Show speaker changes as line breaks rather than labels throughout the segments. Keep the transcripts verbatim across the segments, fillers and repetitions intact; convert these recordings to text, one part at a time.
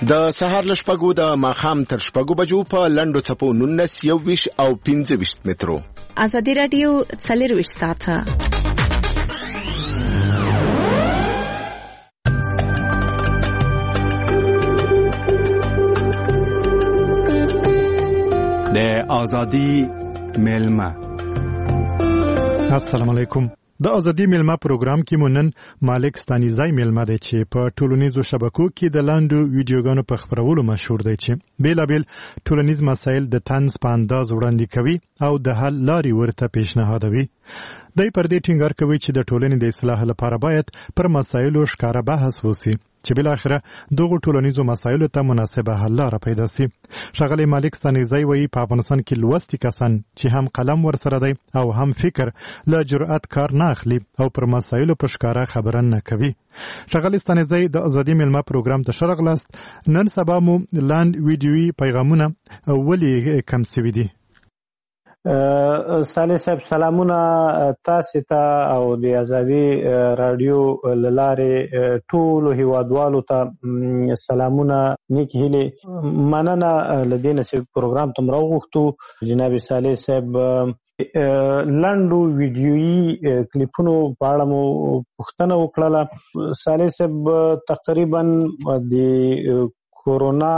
د سهار له شپږو د ماښام تر شپږو بجو په لنډو څپو نولس یوویشت او پنځه ویشت مترو.
ازادي راډیو څلرویشت ساعته
د ازادي میلمه.
السلام علیکم. د ازادي میلمه پروګرام کې مونن مالک ستانیزای میلمه دی چې په ټولنیزو شبکو کې د لاندو ویډیوګانو په خپرولو مشهور دی چې بیلابل ټولنیز مسایل د طنز په انداز وړاندې کوي او د حل لارې ورته پیشنهادوي. دای پر دې ټینګار کوي چې د ټولنې د اصلاح لپاره باید پر مسایلو ښکاره بحث وشي چې بل اخره دغه ټولنیزو مسایلو ته مناسبه حل لاره پیدا شي. ښاغلی مالک ستانیزای وایي په افغانستان کې لوستي کسان چې هم قلم ورسره دی او هم فکر له جرأت کار نه اخلي او پر مسایلو په ښکاره خبره نه کوي. ښاغلی ستانیزای د ازادي میلمه پروګرام ته ښه راغلاست. نن سبا مو لاند ویډیویي پیغامونه ولې کم سوي دي؟
صالح صاحب سلامونه تاسو ته او د ازادي رادیو لاره ټول هیوادوالو ته سلامونه نیک هیله مننه لدینه چې پروګرام تم راغوښتو. جناب صالح صاحب لاندو ویډیویي کلیپونو په اړه مو پوښتنه وکړه. صالح صاحب تقریبا د کورونا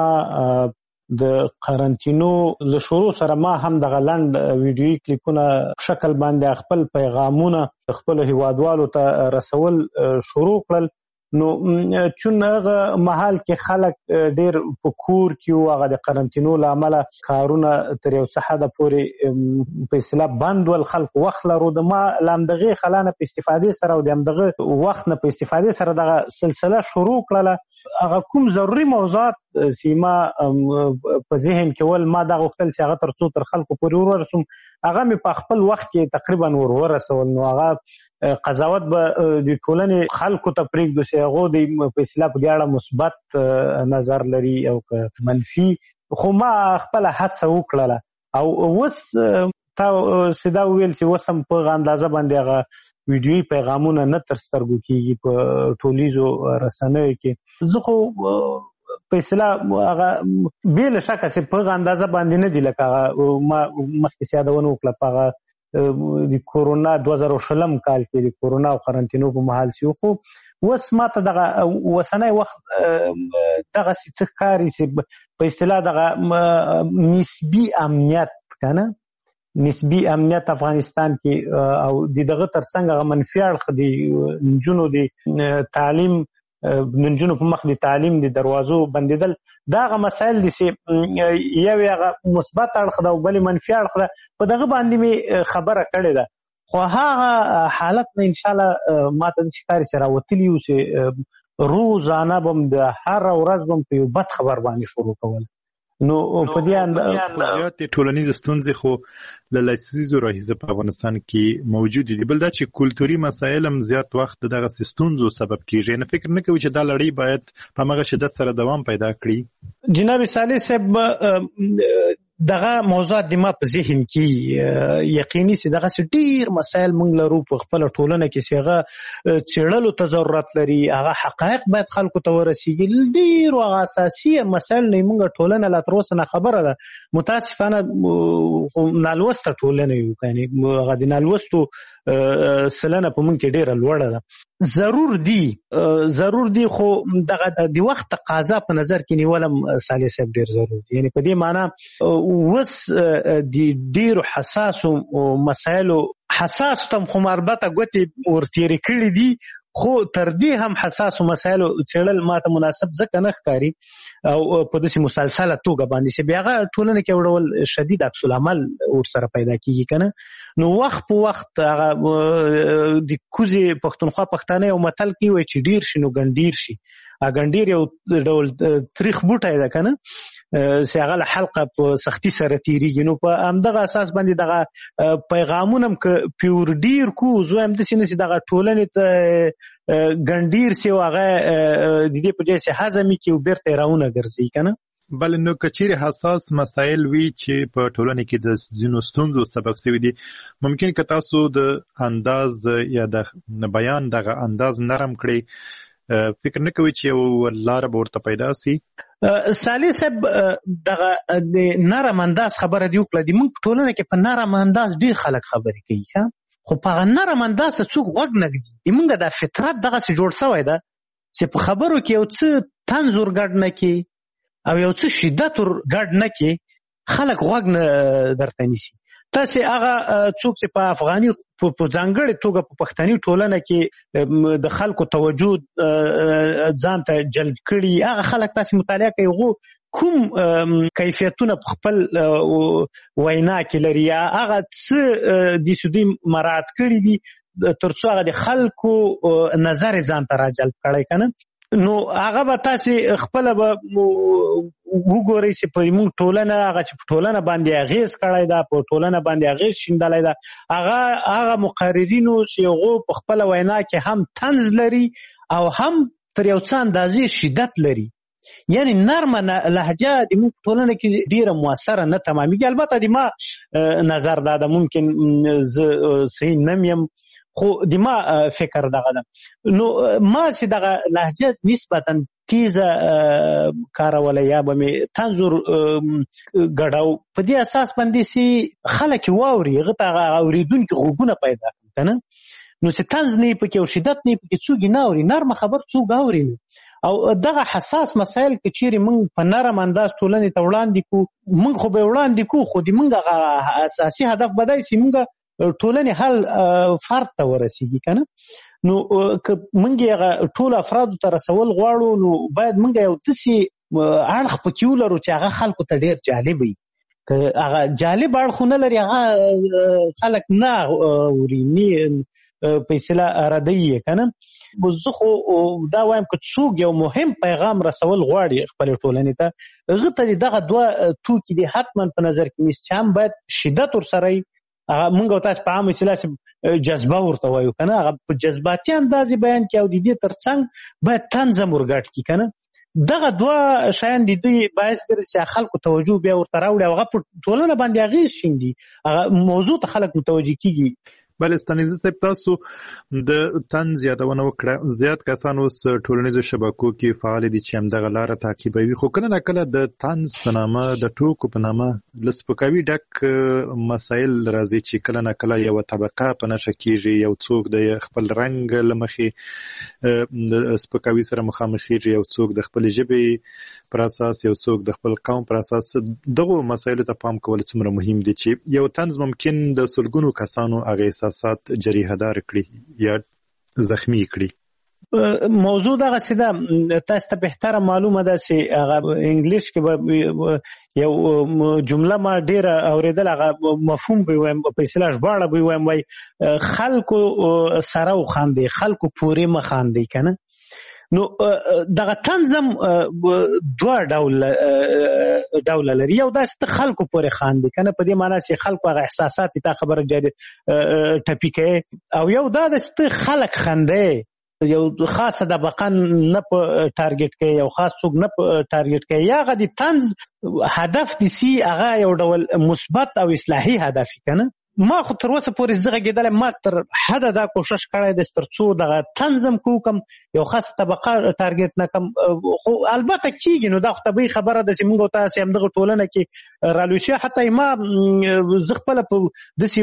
د قرنټینو له شروع سره ما هم د غلند ویډیویي کلیپونه شکل باندې خپل پیغامونه خپل هیوادوالو ته رسول شروع کړل. نو چون هغه محل کې خلک ډیر په کور کې او هغه د قرنټینو له امله کارونه تر یو څه حد پورې په اصطلاح بند ول، خلک وخت لرو د ما لامدغه خلانه په استفاده سره او د همدغه وخت نه په استفاده سره دغه سلسله شروع کړله. هغه کوم ضروري موضوعات سیما په ذهن کې ول ما دا غوښتل چې هغه تر څو تر خلکو پورې ورسوم، هغه مې په خپل وخت کې تقریبا ور ورسول. نو هغه قضاوت به د ټولنې خلکو ته پرېږدو چې هغه د په اصطلاح په دې اړه مثبت نظر لري او که منفي، خو ما خپل هڅه وکړله او اوس تا سیدا ویل چې اوس هم په اندازه باندې هغه ویډیویي پیغامونه نه تر سترګو کېږي په ټولیزو رسنیو کې. زه خو په اصطلاح هغه بې له شکه چې په اندازه باندې نه دي لکه ما مخکې یادونه وکړه په هغه د کورونا دوه زره شلم کال کې د کورونا او قرنټینو په مهال شو. خو اوس ما ته دغه اوسنی وخت دغه څه ښکاري چې په اصطلاح دغه نسبي امنیت کنه نسبي امنیت افغانستان کې او دغه ترڅنګ هغه منفي اړخ د نجونو د تعلیم نجونو په مخ د تعلیم د دروازو بندیدل، دا هغه مسایل دي چې یو هغه مثبت اړخ ده او بل منفي اړخ ده. په دغه باندې مې خبره کړې ده، خو هغه حالت نه ان شاء الله ما ته د ښکاري چې راوتلی و چې روزانه به د هر ورځ به په یو بد خبر باندې شروع کول. نو په دې اندازه
زیات ټولنیز ستونزې خو له لسیزو راهیسې په افغانستان کې موجود دي. بل دا چې کلتوري مسایل هم زیات وخت دغه ستونزو سبب کیږي. نه فکر نه کوي چې دا لړۍ باید په هغه شدت سره دوام پیدا کړي؟
جناب صالح صاحب دغه موضوعات د ما په ذهن کې یقیني چې دغه ډیر مسایل موږ لرو په خپل ټولنه کې چې هغه څېړلو ته ضرورت لري، هغه حقایق باید خلکو ته ورسیږي. ډیر هغه اساسي مسایل نه موږ ټولنه لا تر اوسه نه خبره ده. متاسفانه نالوسته ټولنه یو، یعنی هغه د نالوستو سلنه په موږ کې ډیره لوړه ده. ضرور دی ضرور دی خو دغه د وخت تقاضا په نظر کې نیولم صالح صاحب ډیر ضرور دی. یعنی په دې معنی اوس د ډیرو حساسو مسایلو حساس تم خو مربطه ګوتې ورتېرې کړي دي، خو تر دې هم حساسو مسایلو څېړل ماته مناسب ځکه نه ښکاري او په داسې مسلسله توګه باندې چې بیا هغه ټولنه کې یو ډول شدید عکس العمل ورسره پیدا کېږي که نه. نو وخت په وخت هغه د کوزې پښتونخوا پښتانه یو متل کې وایي چې ډیر شي نو ګنډیر شي. ګنډیر یو ډول تریخ بوټی ده که نه چې هغه له حلقه په سختي سره تېرېږي. نو په همدغه اساس باندې دغه پیغامونه هم که پیور ډیر کو زه همداسې نه چې دغه ټولنې ته ګنډیر سي او هغه د دې په ځای چې هضمي کړي او بیرته یې راونه ګرځوي که نه.
بل نو کچیر حساس مسایل وی چې په ټولنه کې د ځینو ستونزو سبب شوي دي، ممکن که تاسو د انداز یا د بیان دغه انداز نرم کړئ فکر نه کوي چې یو لار به ورته پیدا سي؟
سالی صاحب دغه د نرم انداز خبره دی وکړه. د موږ په ټولنه کې په نرم انداز ډیر خلک خبرې کوي، ها، خو په نرم انداز ته څوک غوږ نه ږدي. د موږ د فطرت دغسې جوړ شوی ده چې په خبرو کې یو څه طنز ور ګډ نه کړي او یو څه شدت ور ګډ نه کړي، خلک غوږ نه درته نیسي. تاسې هغه څوک چې په افغاني په ځانګړې توګه په پښتني ټولنه کې د خلکو توجه ځان ته جلب کړي، هغه خلک تاسې مطالعه کوي، هغو کوم کیفیتونه په خپل وینا کې لري، هغه څه د سودي مراعات کړي دي تر څو هغه د خلکو نظر ځان ته راجلب کړی که نه. نو هغه به تاسې خپله به وګورئ چې په موږ ټولنه هغه چې په ټولنه باندې اغېز کړی ده، په ټولنه باندې اغېز شیندلی ده، هغه هغه مقررینو چې هغو په خپله وینا کې هم طنز لري او هم تر یو څه اندازې شدت لري. یعنی نرمه لهجه د موږ په ټولنه کې ډېره مؤثره نه تمامېږي. البته د ما نظر دا ده، ممکن زه صحیح نه یم، خو د ما فکر دغه ده. نو ما چې دغه لهجه نسبتا تیزه کاروله یا به مې طنز ور ګډاو، په دې اساس باندې چې خلک واوري، هغه ته اورېدونکي غوږونه پیدا کړي که نه. نو چې طنز نه یې پکې او شدت نه یې پکې، څوک یې نه اوري، نرمه خبر څوک اوري نه. او دغه حساس مسایل که چیرې موږ په نرم انداز ټولنې ته وړاندې کړو، موږ خو به یې وړاندې کړو، خو د موږ هغه اساسي هدف به دی چې موږ ټولنې حل فرد ته ورسېږي که نه. نو که موږ یې هغه ټولو افرادو ته رسول غواړو، نو باید موږ یو داسې اړخ پکې ولرو چې هغه خلکو ته ډېر جالب وي. که هغه جالب اړخ ونه لري، هغه خلک نه اوري، نه په اصطلاح ردوي یې که نه. زه خو دا وایم که څوک یو مهم پیغام رسول غواړي خپلې ټولنې ته، هغه ته دغه دوه توکي دي حتما په نظر کې نیسي چې هم باید شدت ورسره وي، موږ او تاسو په عامه اصطلاح چې جذبه ورته وایو که نه، هغه په جذباتي اندازې بیان کړي او د دې تر څنګ باید طنز هم ور ګډ کړي که نه. دغه دوه شیان د دوی باعث ګرځي چې خلکو توجه بیا ورته راوړي او هغه په ټولنه باندې اغېز شیندي، هغه موضوع ته خلک متوجه کېږي.
بله ستانیزه صاحب، تاسو د طنز یادونه وکړه. زیات کسان اوس ټولنیزو شبکو کې فعال دي چې همدغه لاره تعقیبوي، خو کله نه کله د طنز په نامه، د ټوکو په نامه له سپکاوي ډک مسایل راځي چې کله نه کله یوه طبقه په نښه کېږي، یو څوک د خپل رنګ له مخې د سپکاوي سره مخامخېږي، یو څوک د خپلې ژبې پر اساس، یو څوک د خپل قوم پر اساس. دغو مسایلو ته پام کول څومره مهم دي چې یو طنز ممکن د سلګونو کسانو هغې احساسات جریحه دار کړي یا زخمی کړي.
موضوع دغسې ده، تاسو ته بهتره معلومه ده چې هغه انګلیش کې به یو جمله ما ډېره اورېدل، هغه مفهوم به وایم، په اصطلاح ژباړه به وایم، وایي خلکو سره وخاندئ، خلکو پورې مه خاندئ که نه. نو دغه طنز هم دوه ډوله ډوله لري. یو داسې ته خلکو پورې خاندي که نه، په دې معنا چې خلکو هغه احساسات تا خبره جاري ټپي کوي، او یو دا داسې ته خلک خندی، یو خاصه طبقه نه په ټارګټ کوي، یو خاص څوک نه په ټارګټ کوي، یا هغه د طنز هدف دي سي هغه یو ډول مثبت او اصلاحي هدف که نه. ما خو تر اوسه پورې زه غږېدلی، ما تر حده دا کوشش کړی دی تر څو دغه طنز هم کوم، یو خاصه طبقه ټارګټ نه کړم. خو البته کېږي، نو دا خو طبیعي خبره ده چې موږ او تاسې همدغه ټولنه کې رالوی شوي. حتی ما زه خپله په داسې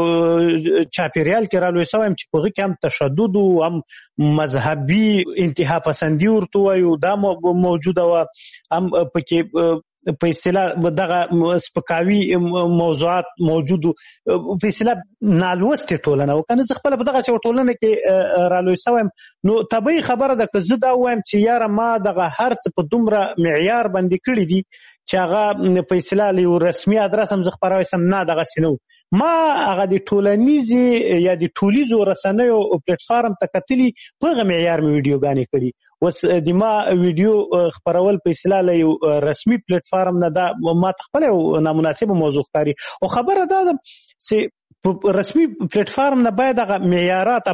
یو چاپېریال کې رالوی شوی یم چې په هغه کې هم تشدد و، هم مذهبي انتها پسندي ورته وایو دا موجوده وه، هم پکې په اصطلاح دغه سپکاوي موضوعات موجود وو، په اصطلاح نالوستې ټولنه وه که نه. زه خپله په دغسې یوه ټولنه کې رالوی شوی یم، نو طبیعي خبره ده که زه دا ووایم چې یاره ما دغه هر څه په دومره معیار باندې کړي دي چې هغه په اصطلاح له یو رسمي ادرس هم زه خپروی سم، نه دغسې نه و. ما هغه د ټولنیزې یا د ټولیزو رسنیو پلیټفارم ته کتلي، په هغه معیار مې ویډیوګانې کړي. اوس د ما ویډیو خپرول په اصطلاح له یو رسمي پلیټفارم نه دا ما ته خپله یو نامناسبه موضوع ښکاري. او خبره دا ده چې په رسمي پلیټفارم نه باید هغه معیارات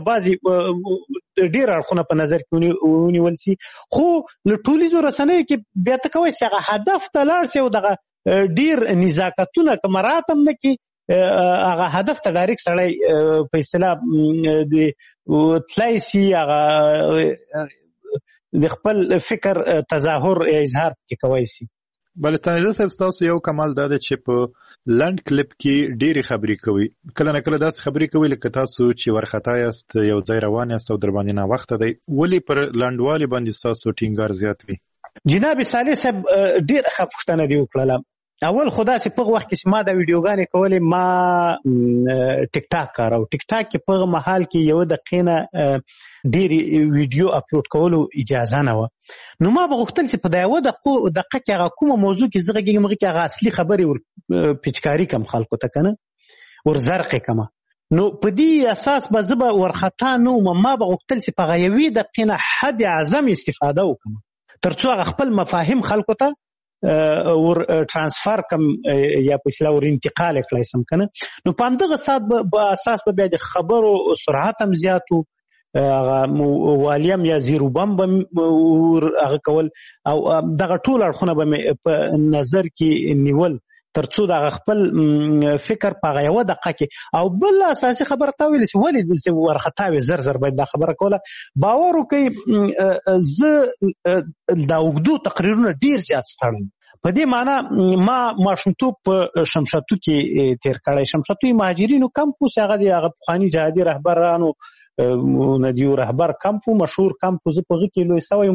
بعضې ډېر اړخونه په نظر کې ونیول سي، خو له ټولیزو رسنیو کې بیا ته کوی چې هغه هدف ته لاړ سي او دغه ډېر نزاکتونه که مراعات هم نه کړي، هغه هدف ته ډایرکټ سړی په اصطلاح د تللی سي، هغه د خپل فکر تظاهر یا اظهار کې کوي سي.
بلستاني صاحب تاسو یو کمال دا دی چې په لند کلیپ کې ډېری خبرې کوي، کله نه کله داسې خبرې کوي لکه تاسو چې ورخطا یاست، یو ځای روان یاست او در باندې ناوخته دی، ولې پر لنډوالي باندې تاسو ټینګار زیات وي؟
جناب صالح صاحب ډېر ښه پوښتنه دی وکړله. اول خدا سي په وخت کې ما دا ویډیوګانې کولې، ما ټیک ټاک کارو. ټیک ټاک کې په محل کې یو دقیقه نه ډېری ویډیو اپلوډ کولو اجازه نه و. نو ما به غوښتل چې په دا یو دقیقه کې هغه کومه موضوع کې زه غږیږم هغه کې هغه اصلي خبرې ور پیچکاري کم خلکو ته کنه ور زرقې کمه. نو په دې اساس به زه به ورخطا نه وم. ما به غوښتل چې په هغه یوې دقیقې نه حد اعظم استفاده وکړم تر څو هغه خپل مفاهیم خلکو ته ور ترانسفر کم یا په اصطلاح ور انتقال کړای سم کنه. نو په همدغه سات په اساس به بیا د خبرو سرعت هم زیاتو، هغه والیم یا زیرو بم به هغه کول او دغه ټول اړخونه به په نظر کې نیول تر څو د خپل فکر په یوه دقیقه کې. او بل اساسي خبره تا ویل چې ولې ورخطا وي زر زر باید دا خبره کوله. باور وکړئ زه دا اوږدو تقریرونه ډیر زیات ستړم. په دې معنی ما ماشومتوب په شمشتو کې تیر کړی. شمشتو مهاجرینو کمپوس هغه د هغه پخواني جهادي رهبرانو ندیو رهبر کمپو مشهور کمپو زه په هغه کې لوی سوی یم.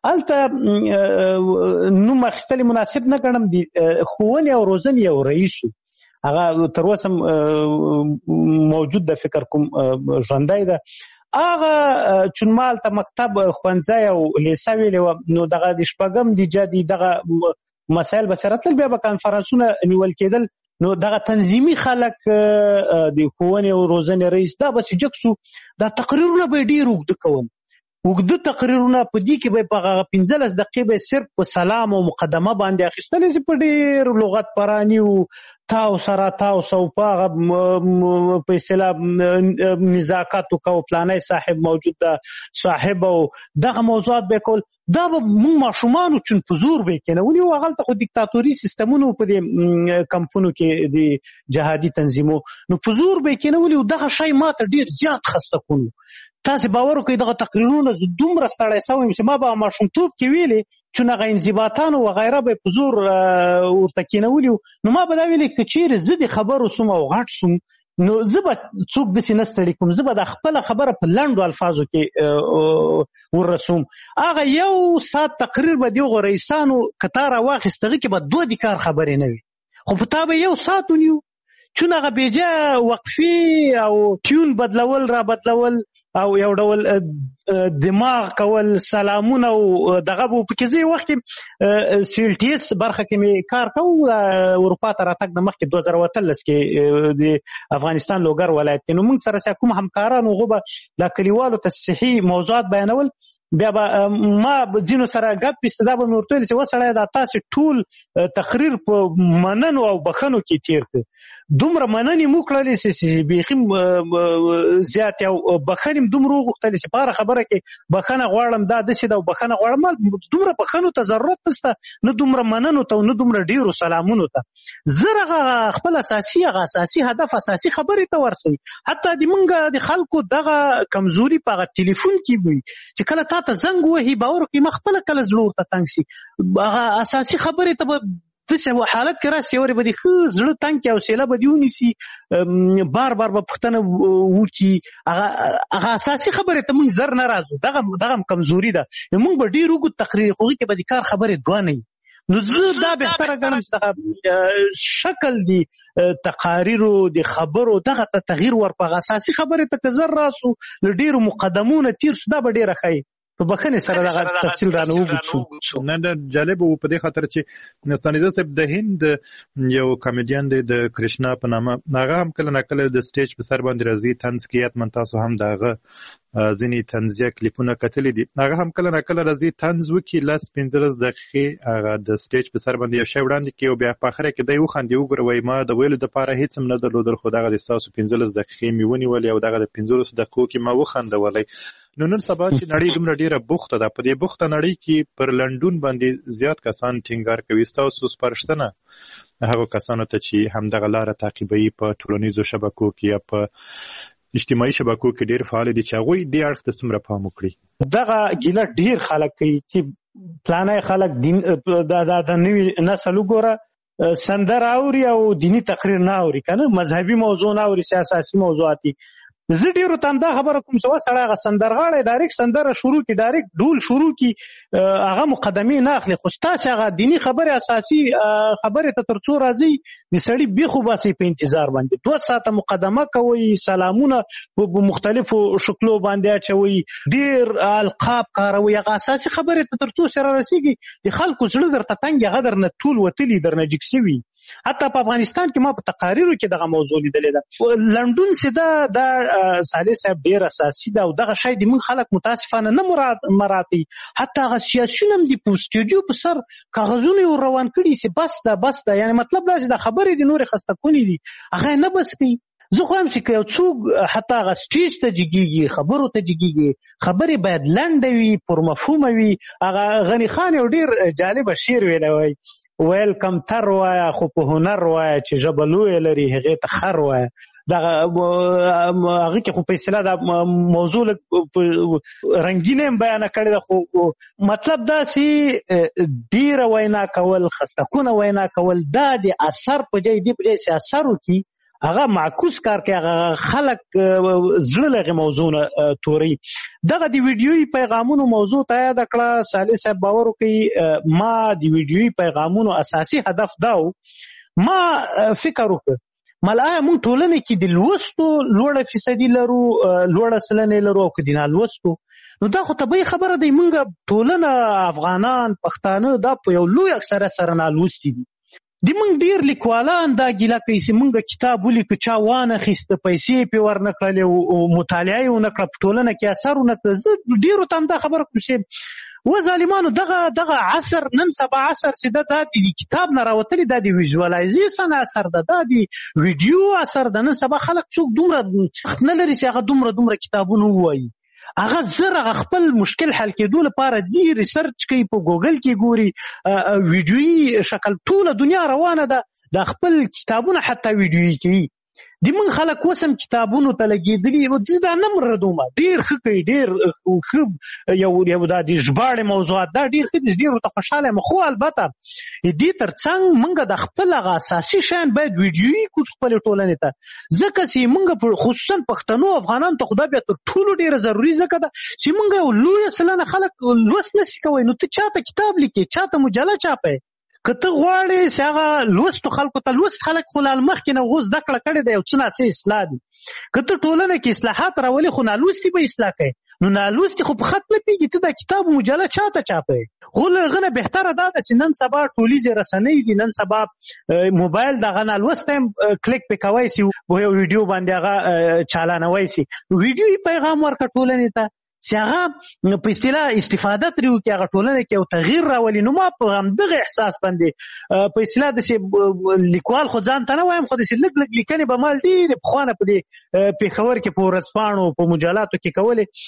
هلته نوم اخیستل مناسب نه ګڼم. د ښوونې او روزنې یو رئیس هغه تر اوسه موجود ده، فکر کوم ژوندی ده. هغه چون ما هلته مکتب ښوونځی او لیسه ویلې وه، نو دغه د شپږم د جدي دغه مسایل به سره تلل، بیا به کنفرانسونه نیول کېدل. نو دغه تنظیمي خلک د ښوونې او روزنې رئیس دا به چې جګ سو دا تقریرونه به یې ډېر اوږده کوم. اوږده تقریرونه په دې کې به په هغه پنځلس دقیقې به صرف په سلام او مقدمه باندې اخیستلې چې په ډېر لغت پراني و تاو سره تاو سو په هغه په اصطلاح نزاکت وکړو فلانی صاحب موجود ده صاحب او دغه موضوعات به کول. دا به موږ ماشومانو چون په زور به کېنولي و. هغلته خو دیکتاتوري سیستمونو په دې کمپونو کې د جهادي تنظیمو نو په زور به کېنولي و. دغه شی ما ته ډېر زیات خسته کړو. تاسې باور وکړئ دغه تقریرونه زه دومره ستړی سوی یم چې ما به ماشومتوب کې ویلې چون هغه انضباطانو وغیره به په زور ورته کېنولي و. نو ما به دا ویلې که چیرې زه د خبرو سوم او غټ سوم نو زه به څوک داسې نه ستړي کوم، زه به دا خپله خبره په لنډو الفاظو کې ورسوم. هغه یو ساعت تقریر به د هغو رئیسانو که تا راواخیست هغه کې به دوه د کار خبرې نه وي، خو په تا به یو ساعت ونیو چون هغه بیجا وقفي او ټیون بدلول را بدلول او یو ډول دماغ کول سلامونه او دغه په کې زی وخت کې سیلټیس برخه کې می کار کوم اروپا ته راتګ د مخکې دوه زره اتلس کې د افغانستان لوګر ولایت کې. نو موږ سره سره کوم همکارانو غوبه د کلیوالو ته صحي موضوعات بیانول. بیا به ما ځینو سره ګپ پیسته به مې ورته ویل چې وسړی دا تاسې ټول تقریر په مننو او بخښنو کې تیر کړ. دومره مننې مو کړلې چې بیخي زیات او بخښنې م دومره وغوښتلې چې په هره خبره کې بخښنه غواړم دا داسې ده او بخښنه غواړم. دومره بخښنو ته ضرورت نشته، نه دومره مننو ته او نه دومره ډېرو سلامونو ته. زه هغه خپل اساسي هغه اساسي هدف اساسي خبرې ته ورسوي. حتی د موږ د خلکو دغه کمزوري په هغه ټلیفون کې وي چې کله تا ته زنګ وهي باور وکړي ما خپله کله زړه ورته تنګ شي. هغه اساسي خبرې ته به داسې حالت کې راسي یورې به دې ښه زړه تنګ کړي حوصله به دې ونیسي، بار بار به پوښتنه وکړي. هغه اساسي خبرې ته موږ زر نه راځو، دغه دغه هم کمزوري ده. موږ به ډېر اوږد تقریر خو هغې کې به د کار خبرې دوه نه وي. نو زه دا بهتره ګڼم چې دغه شکل د تقاریرو د خبرو دغه ته تغییر ورکړو. هغه اساسي خبرې ته که زر راسو له ډېرو مقدمو نه تېر شو دا به ډېره ښه وي. په بخښنې سره دغه تفصیل رانه وګورو.
نه نه جالب و په دې خاطر چې نستانیزه صاحب د هند یو کامیډین دی د کرشنا په نامه، هغه هم کله نه کله د سټیج په سر باندې راځي طنز کوي. حتما تاسو هم د هغه ځینې طنزیه کلیپونه کتلي دي. هغه هم کله نه کله راځي طنز وکړي لس پنځلس دقیقې هغه د سټیج په سر باندې یو شی وړاندې کوي او بیا په اخره کې دی وخاندي وګوره وایي ما د ویلو دپاره هېڅ هم نه درلودل خو دغه د ستاسو پنځلس دقیقې مې ونیولې او دغه د پنځلسو دقیقو کې ما وخندولی. نو نن سبا چې نړۍ دومره ډیره بوخته ده، په دې بوخته نړۍ کې پر لنډون باندې زیات کسان ټینګار کوي. ستاسو سپارښتنه هغو کسانو ته چې همدغه لاره تعقیبوي په ټولنیزو شبکو کې یا په اجتماعي شبکو کې ډیر فعال دي چې هغه دې اړخ ته څومره پام وکړي؟
دغه ګیله ډیر خلک کوي چې پلانای خلک دین د د نوې نسل وګوره سندر اوري او دینی تقریر نه اوري کنه، مذهبي موضوع نه اوري، سیاسي موضوعاتي. زه ډیرو ته همدا خبره کوم چې وسړی هغه سندرغاړی ډایرکټ سندره شروع کړي، ډایرکټ ډول شروع کړي، هغه مقدمې نه اخلي. خو ستاسې هغه دیني خبرې اساسي خبرې ته تر څو راځي د سړي بیخو باسي په انتظار باندې دوه ساعته مقدمه کوي، سلامونه په مختلفو شکلو باندې اچوي، ډیر القاب کاروي. هغه اساسي خبرې ته تر څو سره رسیږي د خلکو زړه درته تنګ، هغه درنه ټول وتلي درنه جګ سوي. حتی په افغانستان کې ما په تقاریرو کې دغه موضوع لیدلې ده. لندن سده د صالح صاحب ډیر اساسي ده او دغه شی د موږ خلک متاسفانه نه مراد مراتي. حتی هغه سیاسيون هم د پوسټیجو په سر کاغذونه روان کړي چې بس ده بس ده، یعنی مطلب دا چې د خبرې د نورې خسته کونی دي هغه نه بس کوي. زه خو هم چې یو څوک حتی هغه سټیج ته جګیږي، خبرو ته جګیږي، خبرې باید لنډه وي، پر مفهومه وي. هغه غني خان یو ډیر جالب شعر ویلی وای، ویل کمتر وایه خو په هنر وایه چې ژبه لویه لري هغې ته خر وایه. دغه هغه کې خو په اصطلاح دا موضوع رنګینه هم بیانه کړې ده، خو مطلب دا چې ډیره وینا کول، خستکونه وینا کول، دا د اثر په ځای دی په ځای چې اثر وکړي هغه معکوس کار کوي، هغه خلک زړه لغې موضوع نه توري. دغه د ویډیوي پیغامونو موضوع ته یاد کړه صالح صاحب، باور وکړي ما د ویډیوي پیغامونو اساسي هدف دا و، ما فکر وکړ ملای مونږ ټولنه کې د لوستو لوړه فیصدي لرو، لوړه سلنه لرو، او که د نالوستو نو دا خو طبیعي خبره دی. مونږ ټولنه افغانان پښتانه دا په یو لوی اکثریت سره نالوستي دي. د مونږ ډیر لیکوالان دا ګیله کوي چې مونږ کتاب ولیکو چا وانه خیسته، پیسې پې ورنه کړلې او مطالعه یې ونه کړه، په ټولنه کې اثر ونه کړه. زه ډیرو ته هم دا خبره کوم چې و ظالمانو دغه دغه عصر نن سبا عصر چې دا د کتاب نه راوتلي، دا د ویژوالایزیشن اثر ده، دا د ویډیو اثر ده. نن سبا خلک څوک دومره وخت نه لري چې هغه دومره دومره کتابونه ووایي. هغه زر هغه خپل مشکل حل کېدو لپاره ځي، ریسرچ کوي، په ګوګل کې ګوري، ویډیوي شکل ټوله دنیا روانه ده، د خپل کتابونه حتی ویډیوي کوي. د موږ خلک اوس هم کتابونو ته لګېدلي، دا نه مردومه ډېر ښه کوي، ډېر ښه یو یو دا د ژباړې موضوعات دا ډېر ښه دي، ډېرو ته خوشحاله یم. خو البته دې تر څنګ موږ د خپل هغه اساسي شیان باید ویډیوي کړو خپلې ټولنې ته، ځکه چې موږ خصوصا پښتنو افغانانو ته خو دا بیا تر ټولو ډېره ضروري ځکه ده چې موږ یو لویه سلنه خلک لوست نشي کوی. نو ته چاته کتاب لیکې، چاته مجله چاپی، که ته غواړې چې هغه لوستو خلکو ته، لوست خلک خو له مخکې نه اوس زده کړه کړې ده، یو څه ناڅه اصلاح دي. که ته ټولنه کې اصلاحات راولې خو نالوستي به اصلاح کوي، نو نالوستي خو په خط نه پېږي. ته دا کتاب مجله چاته چاپی؟ خو له هغه نه بهتره دا ده چې نن سبا ټولیزې رسنۍ دي، نن سبا موبایل دغه نالوستی هم کلیک پې کوی سي، په یو ویډیو باندې هغه چالانوی سي. ویډیوي پیغام ورکړه ټولنې ته چې هغه په اصطلاح استفاده ترې وکړي، هغه ټولنه کې یو تغییر راولي. نو ما په همدغه احساس باندې په اصطلاح داسې لیکوال خو ځان ته نه وایم، خو داسې لږ لږ لیکنې به ما ډېرې پخوانه په دې پېښور کې په ورځپاڼو په مجلاتو کې کولې.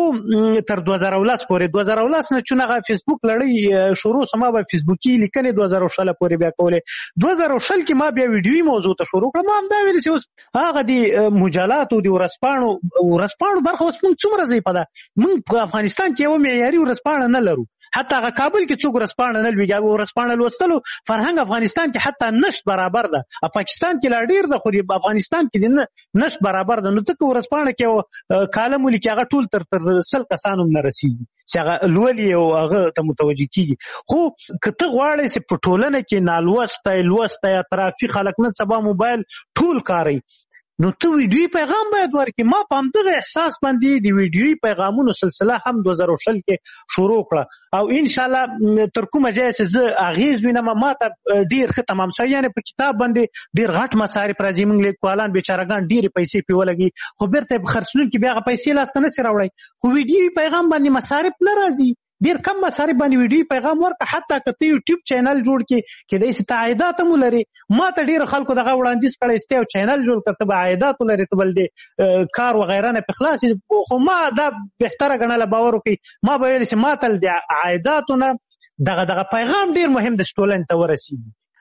خو تر دوه زره ولس پورې، دوه زره ولس نه چون هغه فیسبوک لړۍ شروع سو، ما به فیسبوکي لیکنې دوه زره شل پورې بیا کولې. دوه زره شل کې ما بیا ویډیوي موضوع ته شروع کړه. ما همدا ویلې چې اوس هغه د مجلاتو د ورځپاڼو ورځپاڼو برخه اوس موږ څومره ضعیفه ده. موږ په افغانستان کې یو معیاري ورځپاڼه نه لرو، حتی هغه کابل کې څوک ورځپاڼه نه لوي. ورځپاڼه لوستلو فرهنګ افغانستان کې حتی نشت برابر ده، پاکستان کې لا ډېر ده، خو افغانستان کې نشت برابر ده. نو ته که ورځپاڼه کې کالم ولیکې هغه ټول تر تر سل کسانو هم نه رسېږي چې هغه لولي او هغه ته متوجه کېږي. خو که ته غواړې چې په ټولنه کې نالوستی لوستی اطرافي خلک نن سبا موبایل ټول کاروي، نو ته ویډیوي پیغام باید ورکړي. ما په همدغه احساس باندې د ویډیوي پیغامونو سلسله هم دوه زره شل کې شروع کړه، او انشاءالله تر کومه ځایه چې زه اغېز وینم ما ته ډېر ښه تمام شوی. یعنې په کتاب باندې ډېر غټ مصارف راځي، موږ لیکوالان بیچارهګان ډېرې پیسې پرې ولګي، خو بېرته یې په خرڅلونکي بیا هغه پیسې لاسته نه سي راوړی. خو ویډیوي پیغام باندې مصارف نه راځي، ډیر کم مصارف باندې ویډیو پیغام ورکړه. حتی که ته یوټیوب چینل جوړ کړې، کېدای شي ته عایدات هم ولرې. ما ته ډېرو خلکو دغه وړاندیز کړی چې ته یو چینل جوړ کړه، ته به عایدات ولرې، ته به د کار وغیره نه پې خلاص شي. خو ما دا بهتره ګڼله، باور وکړئ ما به ویل چې ما ته د عایداتو نه دغه دغه پیغام ډېر مهم دی چې ټولنې ته ورسېږي.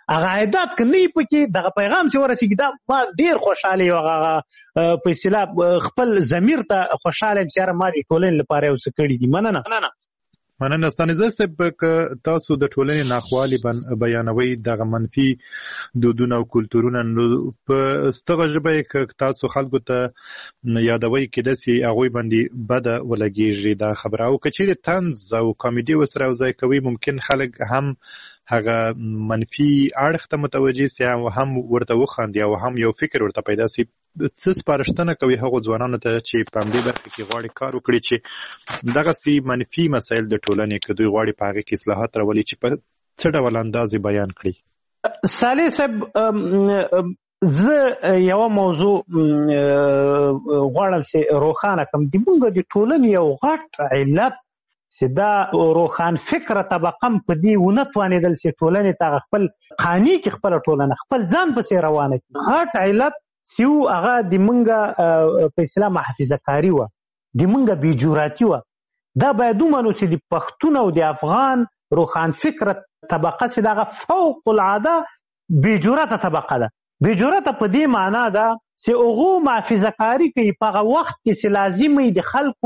هغه عادت کني پکې دغه پیغام چې ورسیږي دا ما ډیر خوشاله یو هغه په اصطلاح خپل ضمیر ته خوشاله چې ما د ټولنې لپاره یو څه کړی دي. مننه
مننه ستانیزه صاحب که تاسو د ټولنې ناخوالي بیانوي دغه منفي دودونه او کلتورونه په ستغه ژبه کې تاسو خلکو ته یادوي کېدای شي هغوی باندې بده ولګېږي دا خبره او که چیرې طنز او کامیډي ورسره یوځای کوي ممکن خلک هم هغه منفي اړخ ته متوجه سي او هم ورته وخاندي او هم یو فکر ورته پیدا سي. څه سپارښتنه کوي هغو ځوانانو ته چې په همدې برخه کې غواړي کار وکړي چې دغسې منفي مسایل د ټولنې که دوی غواړي په هغې کې اصلاحات راولي چې په څه ډول انداز بیان کړي؟
صالح صاحب زه یوه موضوع غواړم چې روښانه کړم. د موږ د ټولنې یو غټ علت چې دا روښان فکره طبقه هم په دې ونه توانېدل چې ټولنې ته خپل قانع کړي خپله ټولنه خپل ځان پسې روانه کړي. غټ علت چې و هغه د موږ په اصطلاح محافظه کاري وه، د موږ بېجراتي وه. دا باید ومنو چې د پښتون او د افغان روښان فکره طبقه چې د هغه فوق العاده بېجرته طبقه ده. بېجرته په دې معنا ده چې هغو محافظه کاري کوي په هغه وخت کې چې لازم وي د خلکو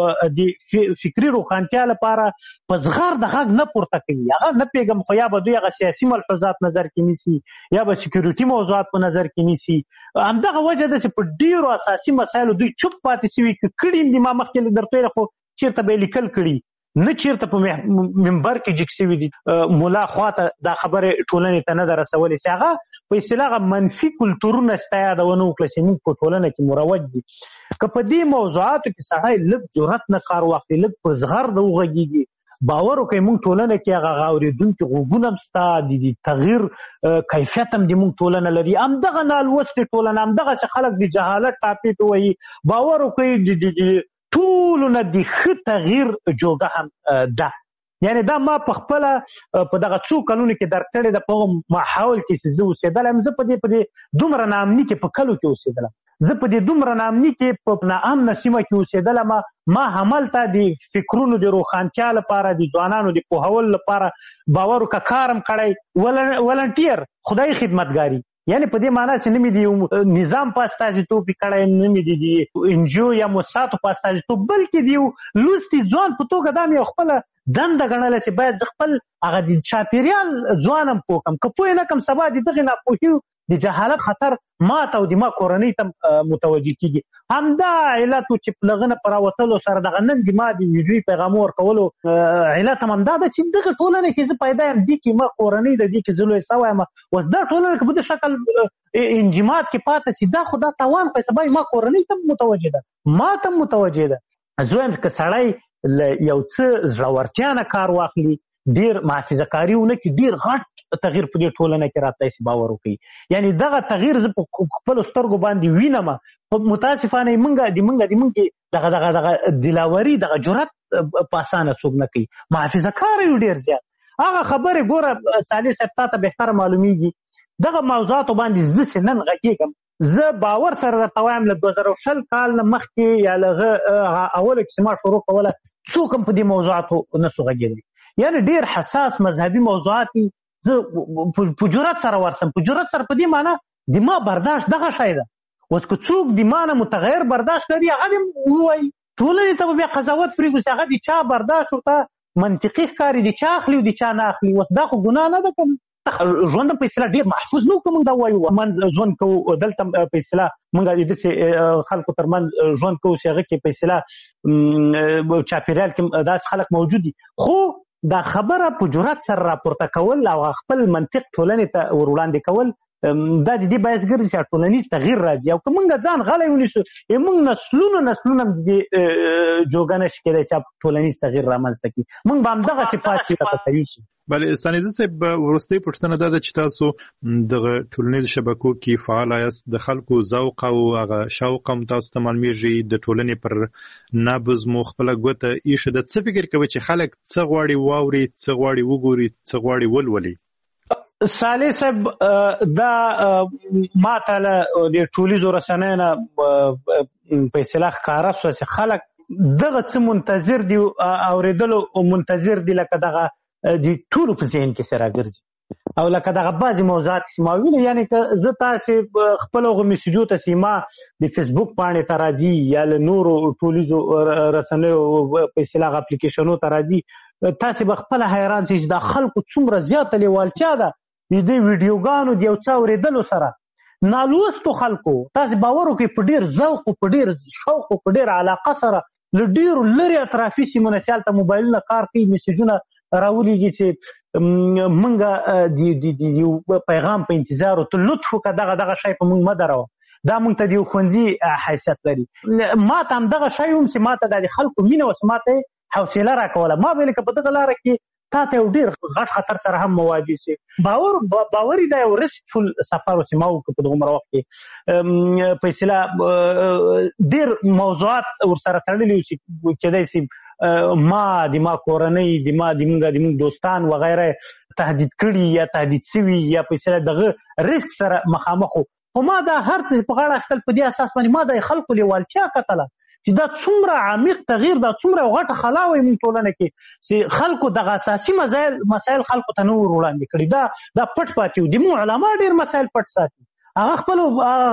د فکري روښانتیا لپاره په زغر د غږ نه پورته کوي. هغه نه پوهېږم خو یا به دوی هغه سیاسي ملحوظات نظر کې نیسي یا به سکیورټي موضوعات په نظر کې نیسي. همدغه وجه ده چې په ډېرو اساسي مسایلو دوی چوپ پاتې سوي. که کړي هم دي ما مخکې درته ویل خو چېرته به یې لیکل کړي نه چېرته په منبر کې جګ سوي دي. ملا خواته دا خبرې ټولنې ته نه ده رسولې چې هغه په اصطلاح منفي کلتورونه ستا یادونه وکړه چې موږ په ټولنه کې مروج دي. که په دې موضوعاتو کې سړی لږ جرأت نه کار واخلي لږ په زغر د وغږېږي باور وکړئ موږ ټولنه کې هغه اورېدونکي غوږونه هم ستا د تغییر کیفیت هم د موږ ټولنه لري. همدغه نالوستې ټولنه همدغسې خلک د جهالت ټاپې ته وایي باور وکړئ د ټولو نه د ښه تغییر جوګه هم ده. یعنی دا ما په خپله په دغه څو کلونو کې درک کړې ده په هغه ماحول کې چې زه اوسېدلی یم. زه په دې په دې دومره ناامني کې په کلو کې اوسېدلم. زه په دې دومره ناامني کې په ناامنه سیمه کې اوسېدلم. ما هملته د فکرونو د روښانتیا لپاره د ځوانانو د پوهولو لپاره باور وکړه کار هم کړی ولنټیر خدای خدمتګاري. یعنی په دې معنا چې نه مې د نظام په استازیتوب یې کړی نه مې د انجیو یا موسساتو په استازیتوب بلکې د یو لوستي ځوان په توګه دا مې یو خپله دنده ګڼله چې باید زه خپل هغه د چاپېریال ځوان هم پوه کړم. که پوه نه کړم سبا د دغې ناپوهي د جهالت خطر ما ته او د ما کورنۍ ته متوجه کېږي. همدا علت و چې په هغه نه په راوتلو سره دغه نن د ما د ویډیوي پیغامو ورکولو علت هم همدا ده چې دغه ټولنه کې زه پیدا یم دې کې ما کورنۍ ده دې کې زه لوی سوی یم. اوس دا ټولنه که په دې شکل انجماد کې پاته سي دا خو دا تاوان خو سبا ما کورنۍ ته متوجه ده ما ته متوجه ده. زه وایم که سړی یو څه زړورتیا نه کار واخلي ډېر محافظه کاري ونه کړي ډېر غټ تغییر په دې ټولنه کې راتلی سي باور وکړي. یعنی دغه تغییر زه په خپلو سترګو باندې وینم. متاسفانه موږ د موږ د موږ دغه دغه دغه دلاوري دغه جرأت په اسانه څوک نه کوي. محافظه کار یو ډېر زیات. هغه خبرې ګوره صالح صاحب تا ته بهتره معلومیږي دغه موضوعاتو باندې زه چې نن غږېږم زه باور سره درته وایم له دوه زره شل کال نه مخکې یا له هغه اولو کې چې ما شروع کوله څوک هم په دې موضوعاتو نه سو غږېدلی. یعنې ډېر حساس مذهبي موضوعات دي. زه په جرأت سره ورسم په جرأت سره په دې معنا د ما برداشت دغه شی ده. اوس که څوک د ما نه متغیر برداشت لري هغه دې ووایي ټولنې ته به بیا قضاوت پرېږدو چې هغه د چا برداشت ورته منطقي ښکاري د چا اخلي او د چا نه اخلي. اوس دا خو ګناه نه ده که ژوند په اصطلاح ډېر محفوظ نه و که موږ دا ووایو منځ ژوند کوو دلته په اصطلاح موږ د داسې خلکو تر منځ ژوند کوو چې هغه کې په اصطلاح چاپېریال کې داسې خلک موجود دي. خو دا خبره په جرأت سره راپورته کول او خپل منطق ټولنې ته ور وړاندې کول دا د دې باعث ګرځي چې ټولنیز تغییر راځي. او که موږ ځان غلی ونیسو موږ نسلونه نسلونه د دې جوګه نشي کېدی چې ټولنیز تغییر رامنځته کړي. موږ به همدغسې پاتې راته کوي شو.
بله ستانیزه صاحب وروستۍ پوښتنه دا ده چې تاسو دغه ټولنیزو شبکو کې فعال یاست د خلکو ذوق او هغه شوق هم تاسو ته معلومیږي د ټولنې پر نبض مو خپله ګوته ایښې ده. څه فکر کوئ چې خلک څه غواړي واوري څه غواړي وګوري څه غواړي ولولي؟
صالح صاحب دا ما ته له د ټولیزو رسنیو نه په اصطلاح ښکاره شوه چې خلک دغه څه منتظر دي اورېدلو منتظر دي لکه دغه د ټولو په ذهن کې سره راګرځي. او لکه دغه بعضې موضوعات چې ما ویلي، یعنې که زه تاسې خپل هغو میسیجو ته چې ما د فیسبوک پاڼې ته راځي یا له نورو ټولیزو رسنیو په اصطلاح اپلیکیشنو ته راځي، تاسې به خپله حیران شئ چې دا خلکو څومره زیاته لیوالتیا ده د دې ویډیوګانو د یو څه اورېدلو سره. نالوستو خلکو تاسې باور وکړئ په ډېر ذوق او په ډېر شوق او په ډېر علاقه سره له ډېرو لرې اطرافي سیمو نه چې هلته موبایلونه کار کوي، میسیجونه راولیږي چې موږ د یو پیغام په انتظار و، ته لطف وکړه دغه دغه شی په موږ مه دروه. دا موږ ته د یو ښوونځي حیثیت لري. ما ته همدغه شی هم چې ما ته د خلکو مینه وه، ما ته حوصله راکوله. ما ویل که په دغه لاره کې تا ته یو ډېر غټ خطر سره هم مواجه سي. باور باوري دا یو ریسکفل سفر و چې ما وکړ په دغومره وخت کې. په اصطلاح ډېر موضوعات ورسره تړلي وو چې کېدای سي ما د ما کورنۍ د ما د موږ د موږ دوستان وغیره تهدید کړي یا تهدید سوي یا په اصطلاح دغه ریسک سره مخامخ وو. خو ما دا هر څه په غاړه اخیستل په دې اساس باندې ما د خلکو لیوالتیا کتله چې دا څومره عمیق تغییر، دا څومره غټه خلا وایي موږ ټولنه کې چې خلکو دغه اساسي مسایل مسایل خلکو ته نه ور وړاندې کړي. دا دا پټ پاتې وو. د موږ علما ډېر مسایل پټ ساتي. هغه خپلو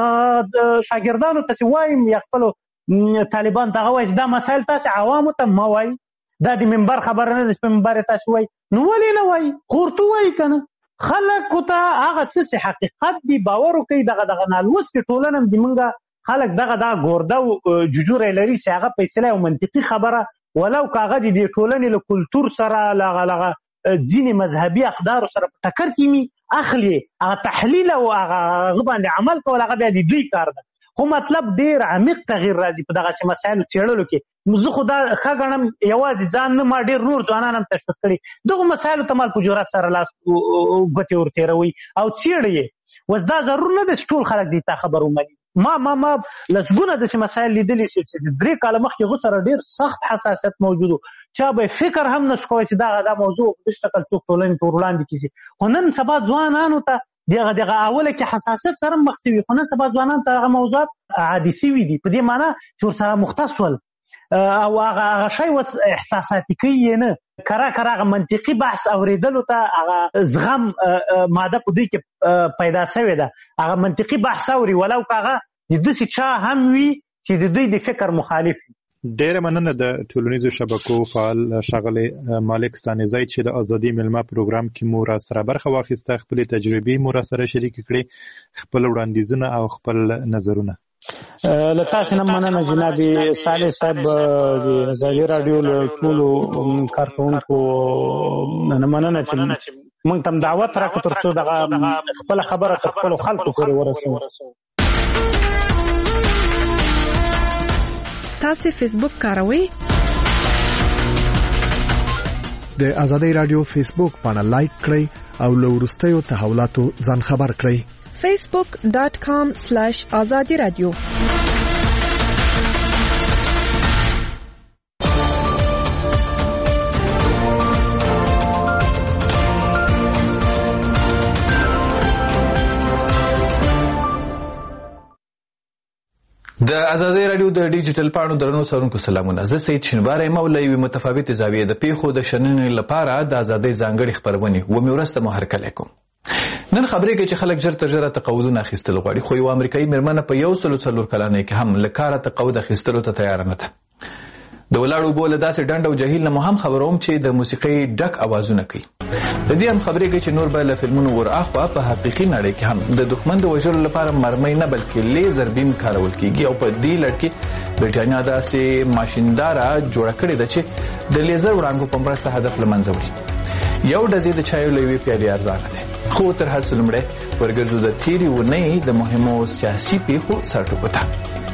شاګردانو ته چې وایم یا خپلو طالبان ته هغه وایي چې دا مسایل تاسې عوامو ته مه وایي، دا د منبر خبره نه ده چې په منبر یې تاسې وایي. نو ولې نه وایي؟ خو ورته وایي که نه. خلکو ته هغه څه چې حقیقت دي باور وکړي. دغه دغه نالوستې ټولنه د موږ خلک دغه دا ګورده او ججوری لري چې هغه په اصطلاح یو منطقي خبره ولو که هغه د دې ټولنې له کلتور سره له هغه ځینې مذهبي اقدارو سره په ټکر کې مي اخلي، هغه تحلیل او هغه باندې عمل کول هغه بیا د دوی کار ده. خو مطلب ډېر عمیق تغییر راځي په دغسې مسایلو څېړلو کې. زه خو دا ښه ګڼم یوازې ځان نه، ما ډېر نور ځوانان هم تشویق کړي دغو مسایلو ته مال په جرات سره لاس ګوتې ورتېروئ او څېړئ یې. اوس دا ضرور نه ده چې ټول خلک دې ته خبر ومني. ما ما ما لسګونه داسې مسایل لیدلي چې درې کاله مخکې هغو سره ډېر سخت حساسیت موجود و، چا به فکر هم نشو کوی چې دغه دا موضوع په دې شکل څوک ټولنې ته ور وړاندې کړي. خو نن سبا ځوانانو ته دغه دغه اوله کې حساسیت سره مخ شوي، خو نن سبا ځوانانو ته هغه موضوعات عادي شوي دي په دې معنا چې ورسره مختص ول او هغه هغه شی اوس احساساتي کوي یې نه. کرا کرا هغه منطقي بحث اورېدلو ته هغه زغم ماده په دوی کې پیدا شوې ده. هغه منطقي بحث اوري ولو که هغه د داسې چا هم وي چې د دوی د فکر مخالف وي.
ډېره مننه د ټولنیزو شبکو فعال ښاغلی مالک ستانیزی چې د ازادي میلمه پروګرام کې مو راسره برخه واخیسته، خپلې تجربې مو راسره شریکې کړې، خپل وړاندیزونه او خپل نظرونه.
له تاسې نه مننه جناب صالح صاحب، د ازادي راډیو له ټولو کارکوونکو نه مننه چې موږ ته دعوت راکړو تر څو دغه خپله خبره تر خپلو خلکو پورې ورسوو.
تاسو فیسبوک کاروئ؟
د ازادي رادیو فیسبوک باندې لایک کړئ او له وروستیو تحولاتو ځان خبر کړئ.
facebook dot com slash azadi radio.
د ازادي رادیو د ډیجیټل پاڼو درنو سرونکو سلامونه. زه سید شینواری مولا یو متفاوت زاویه د پیښو د شننې لپاره د ازادي ځانګړي خبرونه و مې ورسته محرک علیکم. نن خبرې کې چې خلک ژر تر ژره تقاعدونه اخیستل غواړي، خو یو امریکایي مېرمنه په یو سلو څلور کلنۍ کې هم له کاره تقاعد اخیستلو ته تیاره نه ده. د ولاړو اوبو له داسې ډنډ او جهیل نه مو هم خبروم چې د موسیقۍ ډک اوازونه کوي. د دې هم خبرې کوي چې نور به له فلمونو ور اخوا په حقیقي نړۍ کې هم د دښمن د وژلو لپاره مرمۍ نه بلکې لیزر بیم کارول کیږي او په دې لړ کې برټانیا داسې ماشینداره جوړه کړې ده چې د لیزر وړانګو په مرسته هدف له منځه وړي. یو ډزې د چایو له یوې پیالې ارزانه دی. خو تر هر څه لومړی ورګرځو د تېرې اونۍ د مهمو سیاسي پیښو سرټکو ته.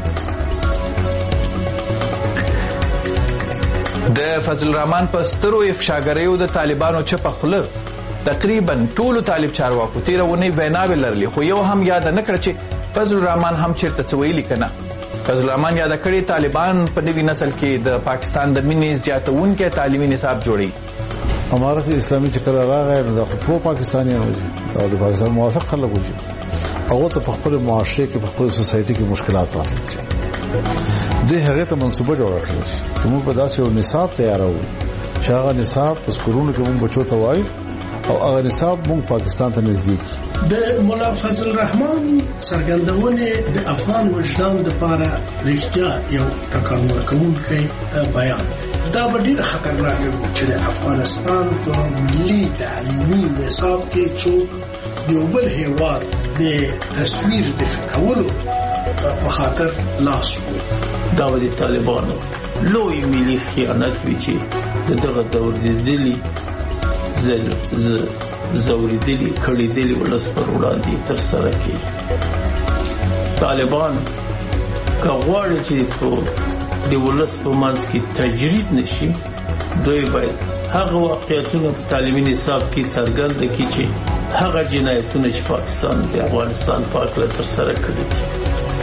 د فضل الرحمن په سترو افشاګریو د طالبانو چپه خوله تقریبا ټولو طالب چارواکو تېره اونۍ ویناوې لرلې، خو یو هم یاده نه کړه چې فضل الرحمن هم چېرته څه ویلي که نه. فضل الرحمن یاده کړې طالبان په نوي نسل کې د پاکستان د مینې زیاتونکی تعلیمي نصاب جوړوي.
امارت اسلامي چې کله راغی نو د خپلو پاکستانیانو او د پاکستان موافق خلک وجي هغه ته په خپل معاشره کې په خپل سوسایټي کې مشکلات راځي. دوی هغه ته منصوبه جوړه کړې چې موږ په داسې یو نصاب تیارو چې هغه نصاب په سکولونو کې موږ بچو ته وایو او هغه نصاب موږ پاکستان ته نږدې
د مولا فضل الرحمن څرګندونه د افغان وجدان لپاره رښتیا یو ټکر ورکوونکی بیان دا ډېر خطرناک دی چې د افغانستان په ملي تعلیمي نصاب کې څوک یو بل هیواد د تصویر د کولو په خاطر لاس وي
دا د طالبانو لوی ملي خیانت وی چې دغه دور دی زل زوریدلی کړیدلی ولس پر وړاندې تر سره کړي طالبان که غواړي چې په د ولس په منځ کې تجرید نشي دوی باید هغه واقعیتونه په تعلیمي نصاب کې څرګند کړي چې هغه جنایتونه چې پاکستان د افغانستان په اړه تر سره کړي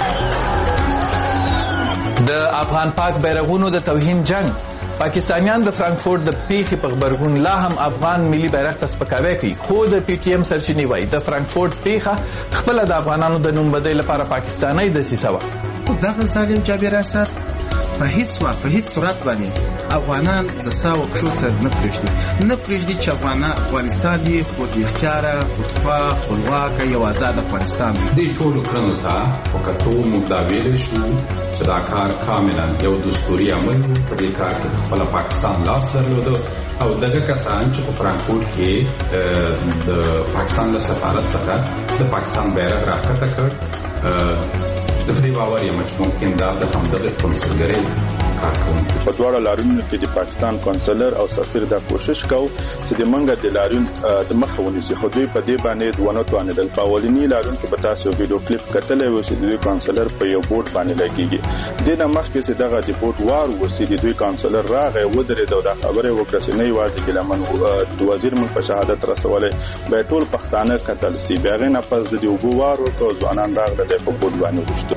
د افغان پاک بیرغونو د توهین جنگ پاکستانیان د فرانکفورت د پیښې په خبرګون لا هم افغان ملي بیرغ ته سپکاوی کوي خو د پی ټی ایم سرچینې وایي د فرانکفورت پیښه خپله د افغانانو د نوم بدۍ لپاره پاکستاني دسیسه وه
دغه ظالم جابر اسد په هیڅ وخت په هیڅ صورت باندې افغانان د ساو پښو ته نه پرېږدي نه پرېږدي چې افغانان افغانستان دي خود اختیاره خودخواه خپلواکه یو آزاد افغانستان وي
دې ټولو کړنو ته په کتو موږ دا ویلی شو چې دا کار کاملا یو دستوري عمل و په دې کار کې خپله پاکستان لاس درلوده او دغه کسان چې په فرانکفورت کې د پاکستان له سفارت څخه د پاکستان بیرغ راښکته کړ د دې باور یم چې ممکن دا د همدغه کنسلګرۍ کار کوونکي
په دواړو لارونو کې د پاکستان کنسلر او سفیر دا کوشش کوي چې د منګه د لارون د مخه ونیسي خو دوی په دې باندې ونه توانېدل په اولنی لارون کې به تاسو ویډیو کلیپ کتلې و چې د کنسلر په یو بورډ باندې لګیږي د نه مخکې چې دغه د بورډ وار وسی د دوی کنسلر راغی ودرېد او دا خبره وکړه چې نه یوازې ګلمن د وزیر ملک په شهادت رسولې به ټول پښتانه قتل سي بیا غي نه پس د یو وار او ځوانان راغله د په بورډ باندې وشته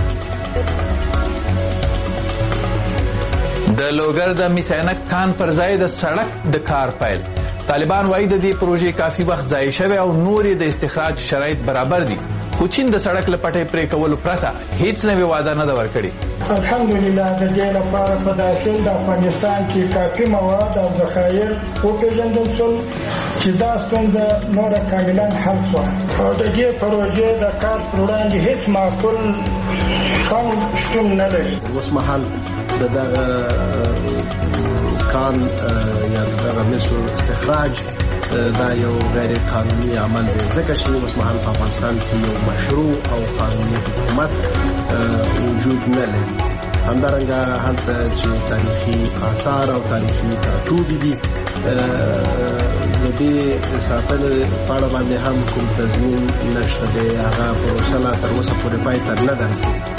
د لوګر د میسینک کان پر ځای د سړک د کار پیل طالبان وایي د دې پروژې کافي وخت ضایع شوی او نورې د استخراج شرایط برابر دي خو چین د سړک له پټۍ پرې کولو پرته هیڅ نوې وعده نه ده ورکړې
الحمدلله د دې لپاره په داسې د افغانستان کې کافي مواد او ذخایر وپېژندل شول چې دا ستونزه نوره کاملا حل شوه او د دې پروژې د کار پر وړاندې هیڅ معقول خنډ شتون نه لري
اوس مهال د دغه کان یا دغه مسو استخراج دا یو غیر قانوني عمل دی ځکه چې اوس مهال په افغانستان کې یو مشروع او قانوني حکومت وجود نه لري همدارنګه هلته چې تاریخي آثار او تاریخي ټاټوبې دي د دې ساتنې په اړه باندې هم کوم تضمین نشته دی هغه پروسه لا تر اوسه پورې پای ته نه ده رسېدلې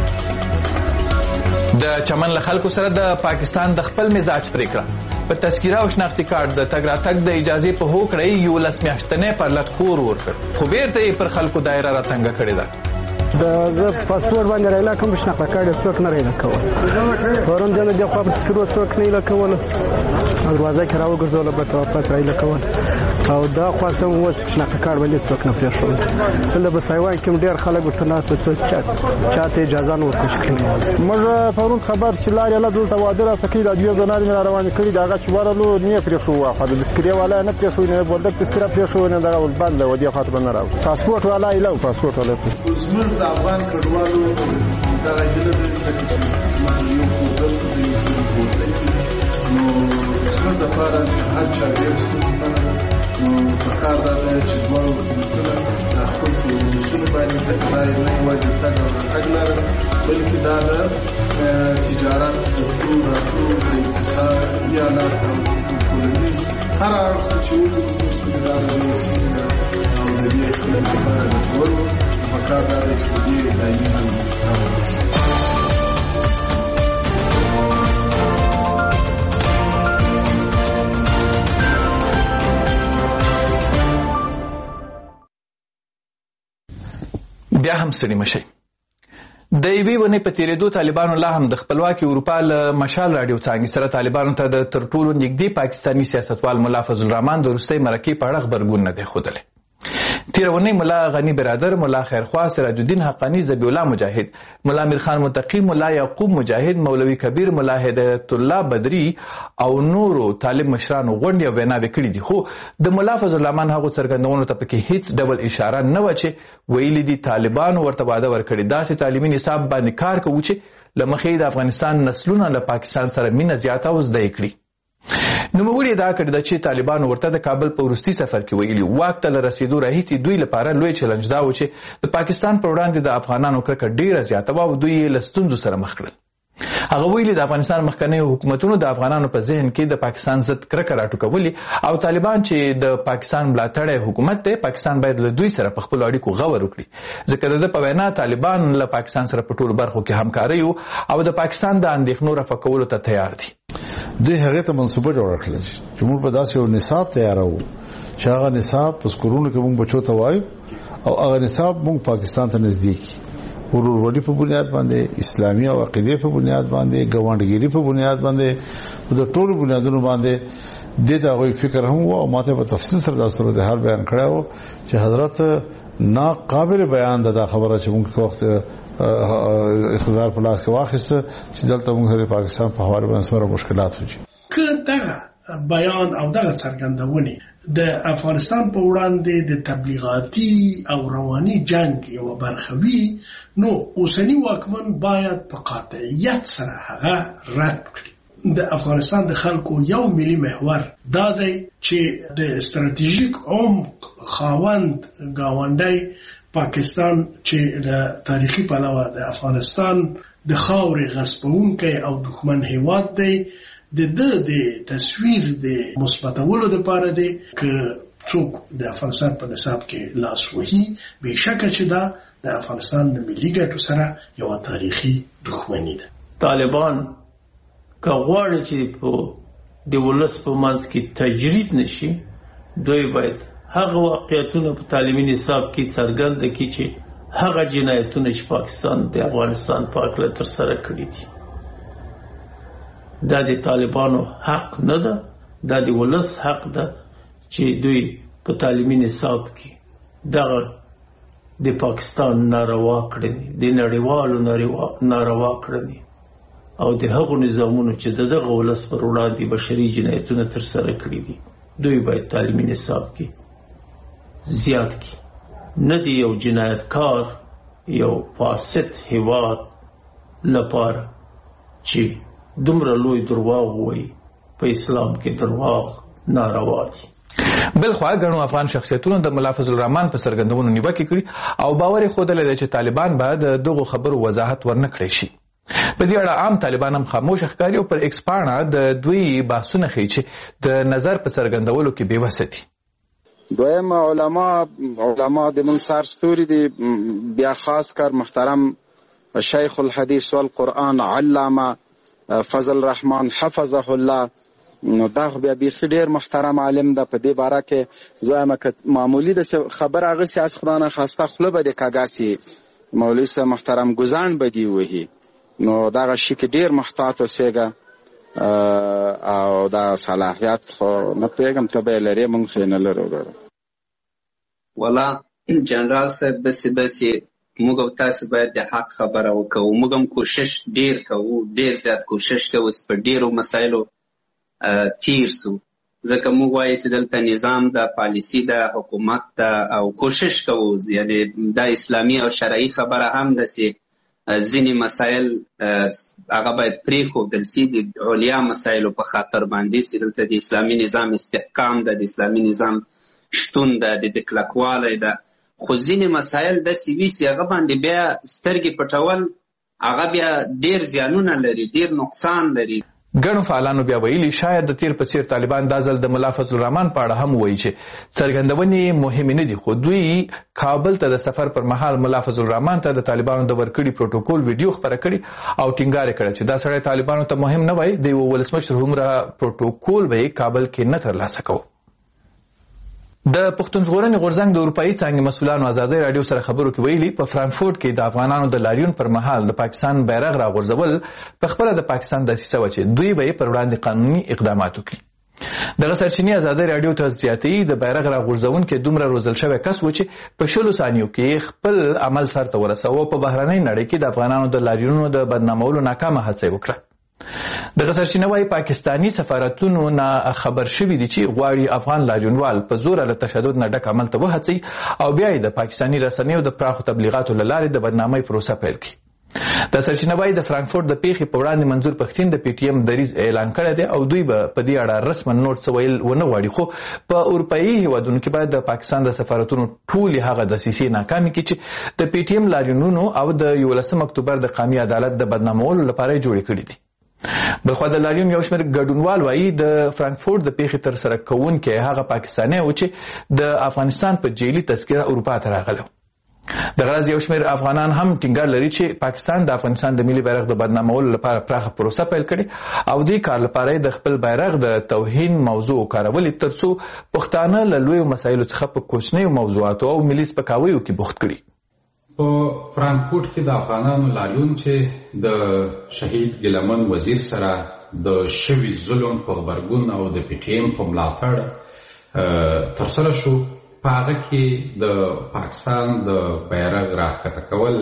د چمن له خلکو سره د پاکستان د خپل مزاج پریکړه په تذکیره او شناختی کارت د تګ راتګ د اجازه په هوکړې یو لس میاشتنې پر لټ خور ورکړ خو بیرته یې پر خلکو دایره راتنګه کړې ده
د زه پاسپورت باندې رایلا کوم شناخته کارت څوک نه رایلا کوي ورون دنه د خپل تذکیره څوک نه رایلا کول دروازه کې راوګرځول به واپس رایلا کول او دا خاصه اوس شناخته کارت باندې څوک نه پریښول بل به سایوان کې ډیر خلک ورته ناست څوک چاته اجازه نه ورکړي
موږ پرون خبر چې لارې له دلته واده را سکی د دوی زنار نه روان کړي داغه چې ورلو نه پریښو واخه د تذکیره والا نه پریښو نه بولدک تذکیره پریښو نه دا بند ودی خاطر نه راو پاسپورت والا ایله پاسپورت والا
د افغان کډوالو دا غږیله د ځکه چې موږ یو کوډل نو څنګه د فارا هر چا ډیر ستونزې نو په کار دا چې دوه وکړه خپل اصول باندې ځکه دا نه یوازې تګ او تګ لاره بلکې دا د تجارت د ټول راټول د اقتصاد یا نه او ټولنیز هر اړخ چې وګورو دا د وسیله او د دې خلک لپاره د جوړولو کار دا د استودیو دایمي هم راوړي
بیا هم ستړي مشئ د یوې ونې په تېرېدو طالبانو لا هم د خپلواکې اروپا له مشال راډیو څانګې سره طالبانو ته د تر ټولو نږدې پاکستاني سیاستوال ملا فضل الرحمن د وروستۍ مرکې په اړه غبرګون نه دی ښودلی تیر ونی ملا غنی برادر، ملا خیرخوا، سراج الدین حقانی، ذبیح الله مجاهد، ملا امیر خان متقی، ملا یعقوب مجاهد، مولوی کبیر، ملا هدایت الله بدری او نورو طالب مشرانو غونډې او ویناوې کړي دي. خو د ملا فضل الرحمن هغو څرګندونو ته پکې هیڅ ډول اشاره نه وه چې ویلي دي طالبانو ورته وعده ورکړې داسې تعلیمي نصاب باندې کار کوو چې له مخې د افغانستان نسلونه له پاکستان سره مینه زیاته او زده یې کړي. نوموړي ادعا کړې ده چې طالبانو ورته د کابل په وروستي سفر کې ویلي واک ته له رسېدو راهیسې دوی لپاره لوی چلنج دا و چې د پاکستان پر وړاندې د افغانانو کرکه ډېره زیاته وه او دوی یې له ستونزو سره مخ کړل. هغه ویلي د افغانستان مخکنیو حکومتونو د افغانانو په ذهن کې د پاکستان ضد کرکه راټوکولې او طالبان چې د پاکستان ملاتړی حکومت دی، پاکستان باید له دوی سره په خپلو اړیکو غور وکړي، ځکه د ده په وینا طالبان له پاکستان سره په ټولو برخو کې همکاري او د پاکستان د اندېښنو رفع کولو ته تیار دي.
دوی هغه ته منصوبه جوړه کړله چې موږ په داسې یو نصاب تیارو چې هغه نصاب په سکولونو کې موږ بچو ته وایو او هغه نصاب موږ پاکستان ته نزدیک ورورولي په بنیاد باندې، اسلامي او عقیدې په بنیاد باندې، ګاونډګيري په بنیاد باندې، د ټولو بنیادونو باندې د دا غوي فکر هم او ماته په تفصیل سره د صورت حال بیان کړو چې حضرت ناقابل بیان ده خبره چې موږ وخت اقتدار په لاس کې واخیسته چې دلته موږ د پاکستان په حواله باندې سره مشکلات وځي.
که دغه بیان او دغه څرګندونې د افغانستان په وړاندې د تبلیغاتي او رواني جنگ یو برخه وي، نو اوسنی واکمن باید په قاطعیت سره هغه رد کړي. د افغانستان د خلکو یو ملي محور دا دی چې د استراتیژیک عمق خاوند گاونډی پاکستان چې د تاریخي پلوه د افغانستان د خاورې غصبونکی او دښمن هیواد دی، د ده د تصویر د مثبتولو دپاره دی که څوک د افغانستان په نصاب کې لاس وهي، بېشکه چې دا د افغانستان د ملي ګټو سره یوه تاریخي دښمني ده.
طالبان که غواړي چې په د ولس په منځ کې تجرید نشي، دوی باید هغه واقعیتونه په تعلیمي نصاب کې څرګنده کړي چې هغه جنایتونه چې پاکستان د افغانستان په هکله ترسره کړي دي دا د طالبانو حق نه ده، دا د ولس حق ده چې دوی په تعلیمي نصاب کې دغه د پاکستان ناروا کړنې، د نړیوالو ناروا کړنې او د هغو نظامونو چې د دغه ولس پر وړاندې بشري جنایتونه ترسره کړي دي دوی باید تعلیمي نصاب کې زیات کی. نه دی یو جنایتکار یو فاسد هیواد لپاره چې دومره لوی درواغ وایي په اسلام کې درواغ ناروا دي.
بلخوا ګڼو افغان شخصیتونو د ملا فضل الرحمن په څرګندونو نیوکې کړي او باور یې ښودلی دی چې طالبان به د دغو خبرو وضاحت ورنه کړی شي. په دې اړه عام طالبان هم خاموش ښکاري او پر ایکس پاڼه د دوی بحثونه ښیي چې د نظر په څرګندولو کې بېوسه دي.
دویم علما علما د من سر ستوري دي، بیا خاص کر محترم شیخ الحدیث والقرآن علامه فضل الرحمن حفظه الله، نو دا بیا بیخي ډېر محترم عالم ده. په دې باره کې زه وایم که معمولي د خبر هغسې از خدا نه خواسته خوله به د کاږاسي مولوي صاحب محترم ګزاڼ به دې وهي، نو دغه شي کې ډېر محتاط اوسېږه او دا صلاحیت خو نه پوهېږم ته به یې لرې موږ خو یې نه لرو.
والله جنرال صاحب بسې بسې موږ او تاسو باید د حق خبره وکړو. موږ هم کوشش ډېر کوو، ډېر زیات کوشش کوو چې په ډېرو مسایلو تیر سو، ځکه موږ وایو چې دلته نظام ده، پالیسي ده، حکومت ده او کوشش کوو یعنې دا اسلامي او شرعي خبره هم ده چې ځینې مسایل هغه باید پرېښودل سي د علیا مسایلو په خاطر باندې چې دلته د اسلامي نظام استحکام ده، د اسلامي نظام شتون ده، د کلکوالی ده. خو ځینې مسایل داسې وي چې هغه باندې بیا سترګې پټول هغه بیا ډېر زیانونه لري، ډېر نقصان لري.
ګڼو فعالانو بیا ویلي شاید د تیر په څیر طالبان دا ځل د ملا فضل الرحمن په اړه هم وایي چې څرګندونې مهمې نه دي، خو دوی کابل ته د سفر پر مهال ملا فضل الرحمن ته د طالبانو د ورکړي پروتوکول ویډیو خپره کړي او ټینګار یې کړی چې دا سړی طالبانو ته مهم نه وای، د یو ولسمشر هومره پروتوکول به یې کابل کې نه ترلاسه کوو. د پښتون ژغورنې غورځنګ د اروپایي څانګې مسؤلانو ازادۍ راډیو سره خبرو کې ویلي په فرانکفورټ کې د افغانانو د لاریون پر مهال د پاکستان بیرغ راغورځول په خپله د پاکستان دسیسه وه چې دوی به یې پر وړاندې قانوني اقدامات وکړي. دغه سرچینې ازادي رادیو ته زیاتې د بیرغ راغورځونکي دومره روزل شوی کس و چې په شلو ثانیو کې خپل عمل سرته ورساوه په بهرنۍ نړۍ کې د افغانانو د لاریونونو د بدنامولو ناکامه هڅه وکړه. دغه سرچینه وايي پاکستانی سفارتونو نه خبر شوي دي چې غواړي افغان لاریونوال په زور له تشدد نه ډک عمل ته وهڅوي او بیا یې د پاکستانی رسنیو د پراخو تبلیغاتو له لارې د بدنامۍ پروسه پیل کړي. د سرچینه وايي د فرانکفورت د پیښې په وړاندې منظور پښتين د پی ټی ایم دریز اعلان کړی دی او دوی به په دې اړه رسما نوټ څه ویل ونه غواړي، خو په اروپایي هیوادونو کې باید د پاکستان د سفارتونو ټولې هغه دسیسې ناکامې کړي چې د پی ټی ایم لاریونونو او د یولسم اکتوبر د قومي عدالت د بدنامولو لپاره جوړې کړي دي. بلخوا د لاریون یو شمېر ګډونوال وایي د فرانکفورت د پیښې ترسره کوونکی هغه پاکستانی و چې د افغانستان په جیلي تذکره اروپا ته راغلی. دغه راز یو شمېر افغانان هم ټینګار لري چې پاکستان د افغانستان د ملي بیرغ د بدنامولو لپاره پراخه پروسه پیل کړې او دې کار لپاره د خپل بیرغ د توهین موضوع کارولې ترڅو پښتانه له لویو مسایلو څخه په کوچنیو موضوعاتو او ملي سپکاویو کې بوخت کړي.
په فرانکفورت کې د افغانانو لاریون چې د شهید ګیلمن وزیر سره د شوي ظلم په غبرګون او د پی ټی ایم په ملاتړ ترسره شو، په هغه کې د پاکستان د بیرغ راښکته کول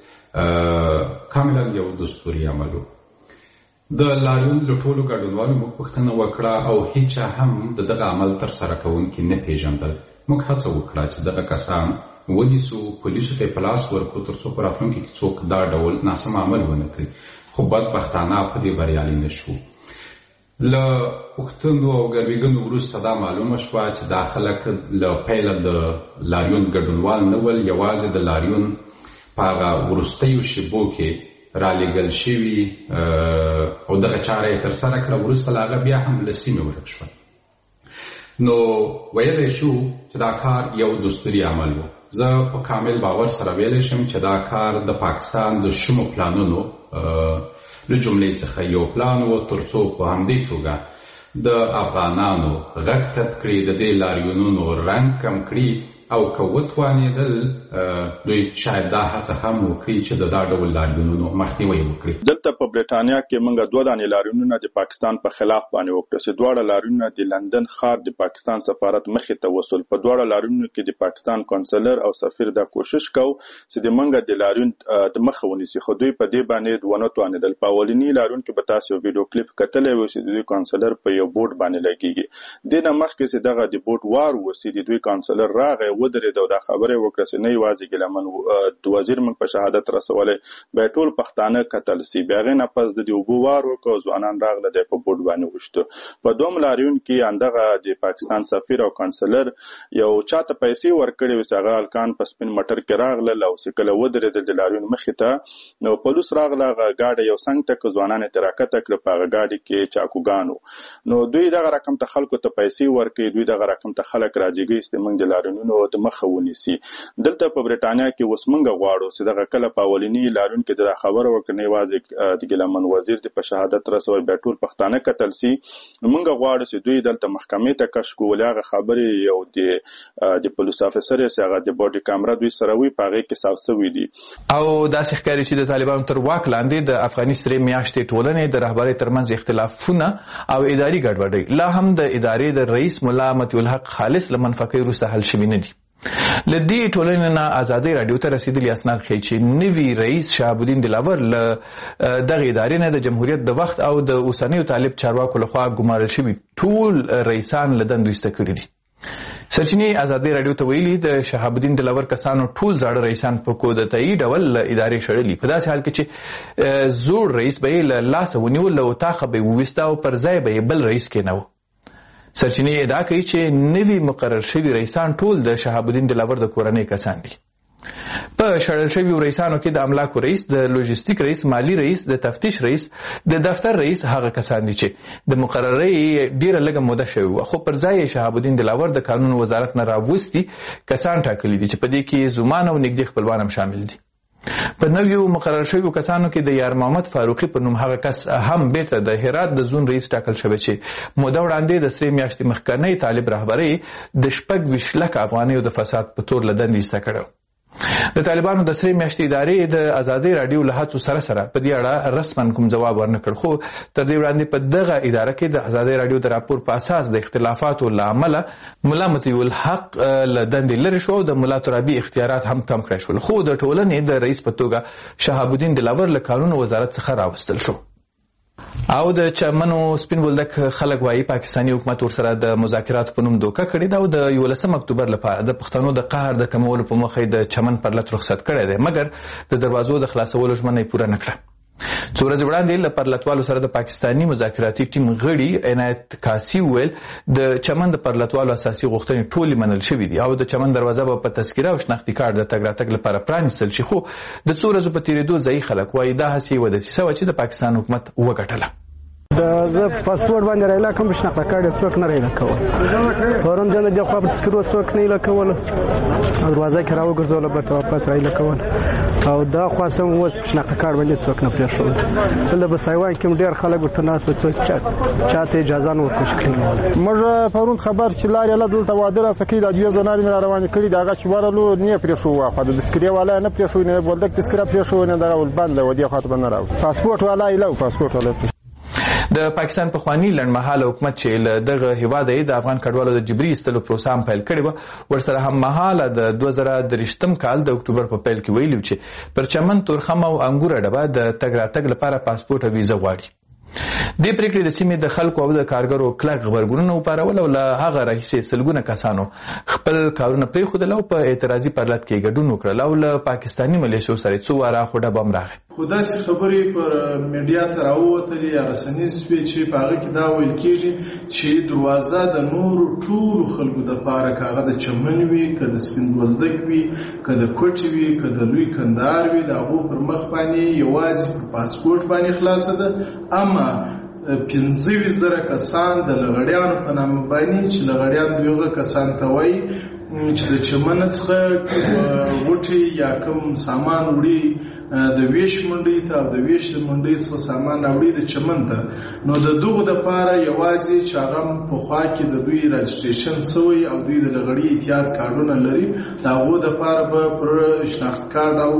کاملا یو دستوري عمل و. د لاریون له ټولو ګډونوالو موږ پوښتنه وکړه او هیچا هم د دغه عمل ترسره کوونکي نه پیژندل. موږ هڅه وکړه چې دغه کسان ونیسو، پولیسو ته په لاس ورکړو ترڅو په راتلونکي کې څوک دا ډول ناسم عمل ونه کړي، خو بدبختانه په دې بریالي نه شو. له پوښتنو او ګروېږنو وروسته دا معلومه شوه چې دا خلک له پیله د لاریون ګډونوال نه ول، یوازې د لاریون په هغه وروستیو شېبو کې رالېږل شوي او دغه چاره یې ترسره کړه. وروسته له هغه بیا هم له سیمې ورک شول. نو ویلی شو چې دا کار یو دستوري عمل و. زه په کامل باور سره ویلی شم چې دا کار د پاکستان د شومو پلانونو له جملې څخه یو پلان و ترڅو په همدې توګه د افغانانو غږ تت کړي، د دې لاریونونو رنګ کم کړي او که وتوانېدل دوی شاید دا هڅه هم وکړي چې د دا ډول لاریونونو مخنیوی وکړي.
دلته په برېټانیا کې موږ دوه دانې لاریونونه د پاکستان په خلاف باندې وکړه چې دواړه لاریونونه د لندن ښار د پاکستان سفارت مخې ته وصل. په دواړه لاریونونو کې د پاکستان کونسلر او سفیر دا کوشش کو چې د موږ د لاریون د مخه ونیسي، خو دوی په دې باندې ونه توانېدل. په اولني لاریون کې به تاسو ویډیو کلیپ کتلی و چې د دوی کونسلر په یو بورډ باندې لګېږي. دې نه مخکې چې دغه د بورډ وار وسي د دوی کونسلر راغی ودرېد او دا خبره وکړه چې نه یوازې ګیلمن وزیر موږ په شهادت رسولی، بیا ټول پښتانه قتل سي. بیا هغې نه پس د دې اوبو وار وکړه، ځوانان راغله دی په بورډ باندې وشته. په دوم لاریون کې همدغه د پاکستان سفیر او کونسلر یو چاته پیسې ورکړې وې چې هغه هلکان په سپین موټر کې راغلل او چې کله ودرېدل د لاریون مخې ته نو پولیس راغله، هغه ګاډی یو څنګ ته کړه، ځوانان یې ترې راکښته کړه، په هغه ګاډي کې چاقوګان و. نو دوی دغه رقم ته خلکو ته پیسې ورکوي، دوی دغه رقم ته خلک راجګوي چې موږ د لاریونونو د مخه ونیسي. دلته په برېټانیا کې اوس موږ غواړو چې دغه کله په اولني لاریون کې د خبره وکړه نه یوازې د ګیلمن وزیر د په شهادت رسوي بیا ټول پښتانه قتل سي. موږ غواړو چې دوی دلته محکمې ته کش کول، هغه خبرې یو د د پولیس افسر یې هغه د باډي کیمرا دوی سره وي په هغې کې صاف سوي دي.
او داسې ښکاري چې د طالبانو تر واک لاندې د افغاني سرې میاشتې ټولنې د رهبرۍ ترمنځ اختلافونه او اداري ګډوډۍ لا هم د ادارې د رئیس ملا مطیع الحق خالص له منفقې وروسته حل شوي نه دي. له دې ټولنې نه ازادۍ راډیو ته رسېدلي اسناد ښیي چې نوي رئیس شهاب الدین دلاور له دغه ادارې نه د جمهوریت د وخت او د اوسنیو طالب چارواکو لخوا ګمارل شوي ټول رئیسان له دندو ایسته کړي دي. سرچینې ازادۍ راډیو ته ویلي د شهاب الدین دلاور کسانو ټول زاړه رئیسان په کودتایي ډول له ادارې شړلي، په داسې حال کې چې زوړ رئیس به یې له لاسه ونیول، له اطاقه به یې وویسته او پر ځای به یې بل رئیس کېناوه. سرچینې ادعا کوي چې نوي مقرر شوي رئیسان ټول د شهاب الدین دلاور د کورنۍ کسان دي. په شړل شویو رئیسانو کې د املاکو رئیس، د لوجستیک رئیس، مالی رئیس، د تفتیش رئیس، د دفتر رئیس هغه کسان دي چې د مقررۍ ډیره لږه موده شوې وه، خو پر ځای یې شهاب الدین دلاور د قانون وزارت نه راوستي کسان ټاکلي دي چې په دې کې زومان او نږدې خپلوان هم شامل دي. په نویو مقرر شویو کسانو کې د یار محمد فاروقي په نوم هغه کس هم بیرته د هرات د زون رئیس ټاکل شوی چې موده وړاندې د سرې میاشتې مخکنۍ طالب رهبرۍ د شپږ ویشت لکه افغانیو د فساد په تور له دندې ایسته کړی. د طالبانو د سرې میاشتې ادارې د ازادۍ راډیو له هڅو سره سره په دې اړه رسما کوم جواب ورنکړ، خو تر دې وړاندې په دغه اداره کې د ازادۍ راډیو د راپور په اساس د اختلافاتو له امله ملا مطیع الحق له دندې لرې شو او د ملا ترابي اختیارات هم کم کړای شول، خو د ټولنې د رئیس په توګه شهاب الدین دلاور له قانون وزارت څخه راوستل شو. او د چمنو سپین بولدک خلک وایي پاکستاني حکومت ورسره د مذاکراتو په نوم دوکه کړې ده او د یولسم اکتوبر لپاره د پښتنو د قهر د کمولو په موخه د چمن پرلت رخصت کړی دی، مګر د دروازو د خلاصولو ژمنه یې پوره نه کړه. څو ورځې وړاندې له پرلتوالو سره د پاکستاني مذاکراتي ټیم غړي عنایت کاسي وویل د چمن د پرلتوالو اساسي غوښتنې ټولې منل شوې دي او د چمن دروازه به په تذکره او شناختي کارت د تګ راتګ لپاره پرانیستل شي، خو د څو ورځو په تېرېدو ځایي خلک وایي دا هسې یوه دسیسه وه چې د پاکستان حکومت وګټله.
زه پاسپورت باندې رایله کوم شناخته کارت یې څوک نه رایله کول، پرون د دې خوا په تذکرو څوک نه ایله کول، دروازه کې راوګرځوله بېرته واپس رایله کول او دا خوا سم اوس په شناخته کارت باندې څوک نه پرېښود. دلته په سایوان کې ډېر خلک ورته ناست وو، څوک چا ته اجازه نه ورکړل شوې.
موږ پرون خبر چې لارې الله دلته واده راسته کړي دا دوې زنانې را روانې کړي د هغه چې ورلو نه یې پرېښو واخوا د تذکرې والا نه پرېښوي نه بولدک تذکره پرېښوي نه دغه ولبند له ودې خوا ته به نه راوړي. پاسپورټ والا ایله و پاسپورټ والا
د پاکستان پخوانی لنډمهاله حکومت چې له دغه هیواده د افغان کډوالو د جبري ایستلو پروسه هم پیل کړې وه، ورسره هم مهاله د دوه زره دېرشتم کال د اکتوبر په پیل کې ویلي چې پر چمن، تورخم او انګوره ډبه د تګ راتګ لپاره پاسپورټ او ویزه غواړي. دې پریکړې د سیمې د خلکو او د کارګرو کلک غبرګونونه وپارول او له هغه راهیسې سلګونه کسانو خپل کارونه پرېښودل او په اعتراضي پرلت کې ګډون وکړل او له پاکستاني ملیشو سره څو واره خو ډبه هم راغی.
خو داسې خبرې پر میډیا ته راووتلې یا رسنیز شوې چې په هغه کې دا ویل کېږي چې دروازه د نورو ټولو خلکو دپاره که هغه د چمن وي، که د سپین بولدک وي، که د کوټې وي، که د لوی کندهار وي، د هغو پر مخ باندې یوازې په پاسپورټ باندې خلاصه ده. اما پنځه ویشت زره کسان د لغړیانو په نامه باندې چې لغړیان دوی هغه کسان ته وایي چې د چمن څخه غوټې یا کوم سامان وړي د ویش منډۍ ته او د ویش د منډۍ څخه سامان راوړي د چمن ته، نو د دغو دپاره یوازې چې هغه پخوا کې د دوی راجسټریشن سوی او دوی د لغړي اتحاد کارډونه لري د هغو دپاره به پر شناخت کارډ او